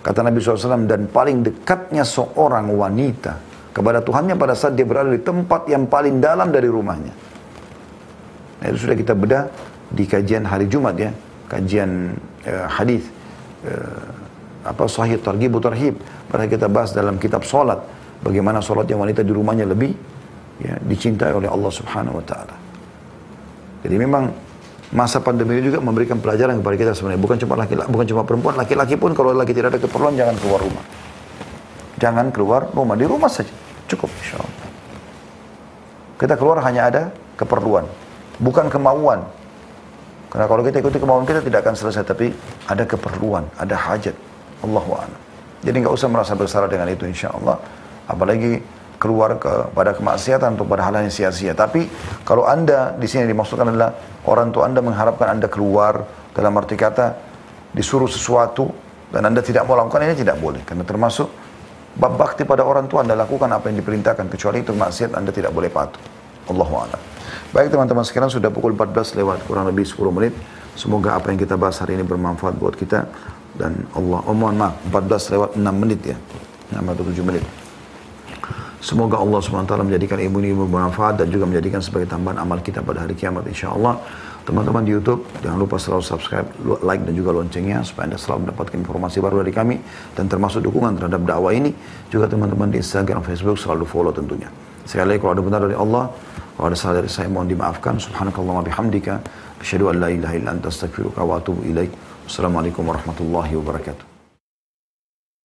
Speaker 1: Kata Nabi shallallahu alaihi wasallam, dan paling dekatnya seorang wanita kepada Tuhannya pada saat dia berada di tempat yang paling dalam dari rumahnya. Nah, itu sudah kita bedah di kajian hari Jumat ya, kajian uh, hadis uh, apa Sahih Targhib Tarhib. Pada kita bahas dalam kitab salat, bagaimana salat yang wanita di rumahnya lebih ya, dicintai oleh Allah Subhanahu wa taala. Jadi memang masa pandemi ini juga memberikan pelajaran kepada kita sebenarnya. Bukan cuma laki-laki, bukan cuma perempuan, laki-laki pun kalau lagi tidak ada keperluan jangan keluar rumah. Jangan keluar rumah, di rumah saja. Cukup insyaallah. Kita keluar hanya ada keperluan, bukan kemauan. Karena kalau kita ikuti kemauan kita tidak akan selesai, tapi ada keperluan, ada hajat. Allahu a'lam. Jadi enggak usah merasa bersalah dengan itu insyaallah. Apalagi keluar kepada kemaksiatan atau pada hal yang sia-sia. Tapi kalau Anda di sini dimaksudkan adalah orang tua Anda mengharapkan Anda keluar dalam arti kata disuruh sesuatu dan Anda tidak mau lakukan, ini tidak boleh. Karena termasuk bab bakti pada orang tua, Anda lakukan apa yang diperintahkan, kecuali itu maksiat Anda tidak boleh patuh. Allahu a'lam. Baik teman-teman sekalian, sudah pukul empat belas lewat kurang lebih sepuluh menit. Semoga apa yang kita bahas hari ini bermanfaat buat kita. Dan Allah, oh mohon maaf, empat belas lewat enam menit ya, enam atau tujuh menit. Semoga Allah subhanahu wa taala menjadikan ilmu ini bermanfaat dan juga menjadikan sebagai tambahan amal kita pada hari kiamat insyaAllah. Teman-teman di YouTube, jangan lupa selalu subscribe, like dan juga loncengnya supaya Anda selalu mendapatkan informasi baru dari kami dan termasuk dukungan terhadap dakwah ini. Juga teman-teman di Instagram, Facebook selalu follow tentunya. Sekali lagi kalau ada benar dari Allah, kalau ada salah dari saya mohon dimaafkan. Subhanakallahumma bihamdika, asyhadu an la ilaha illa anta astaghfiruka wa atubu ilaik. Wassalamualaikum warahmatullahi wabarakatuh.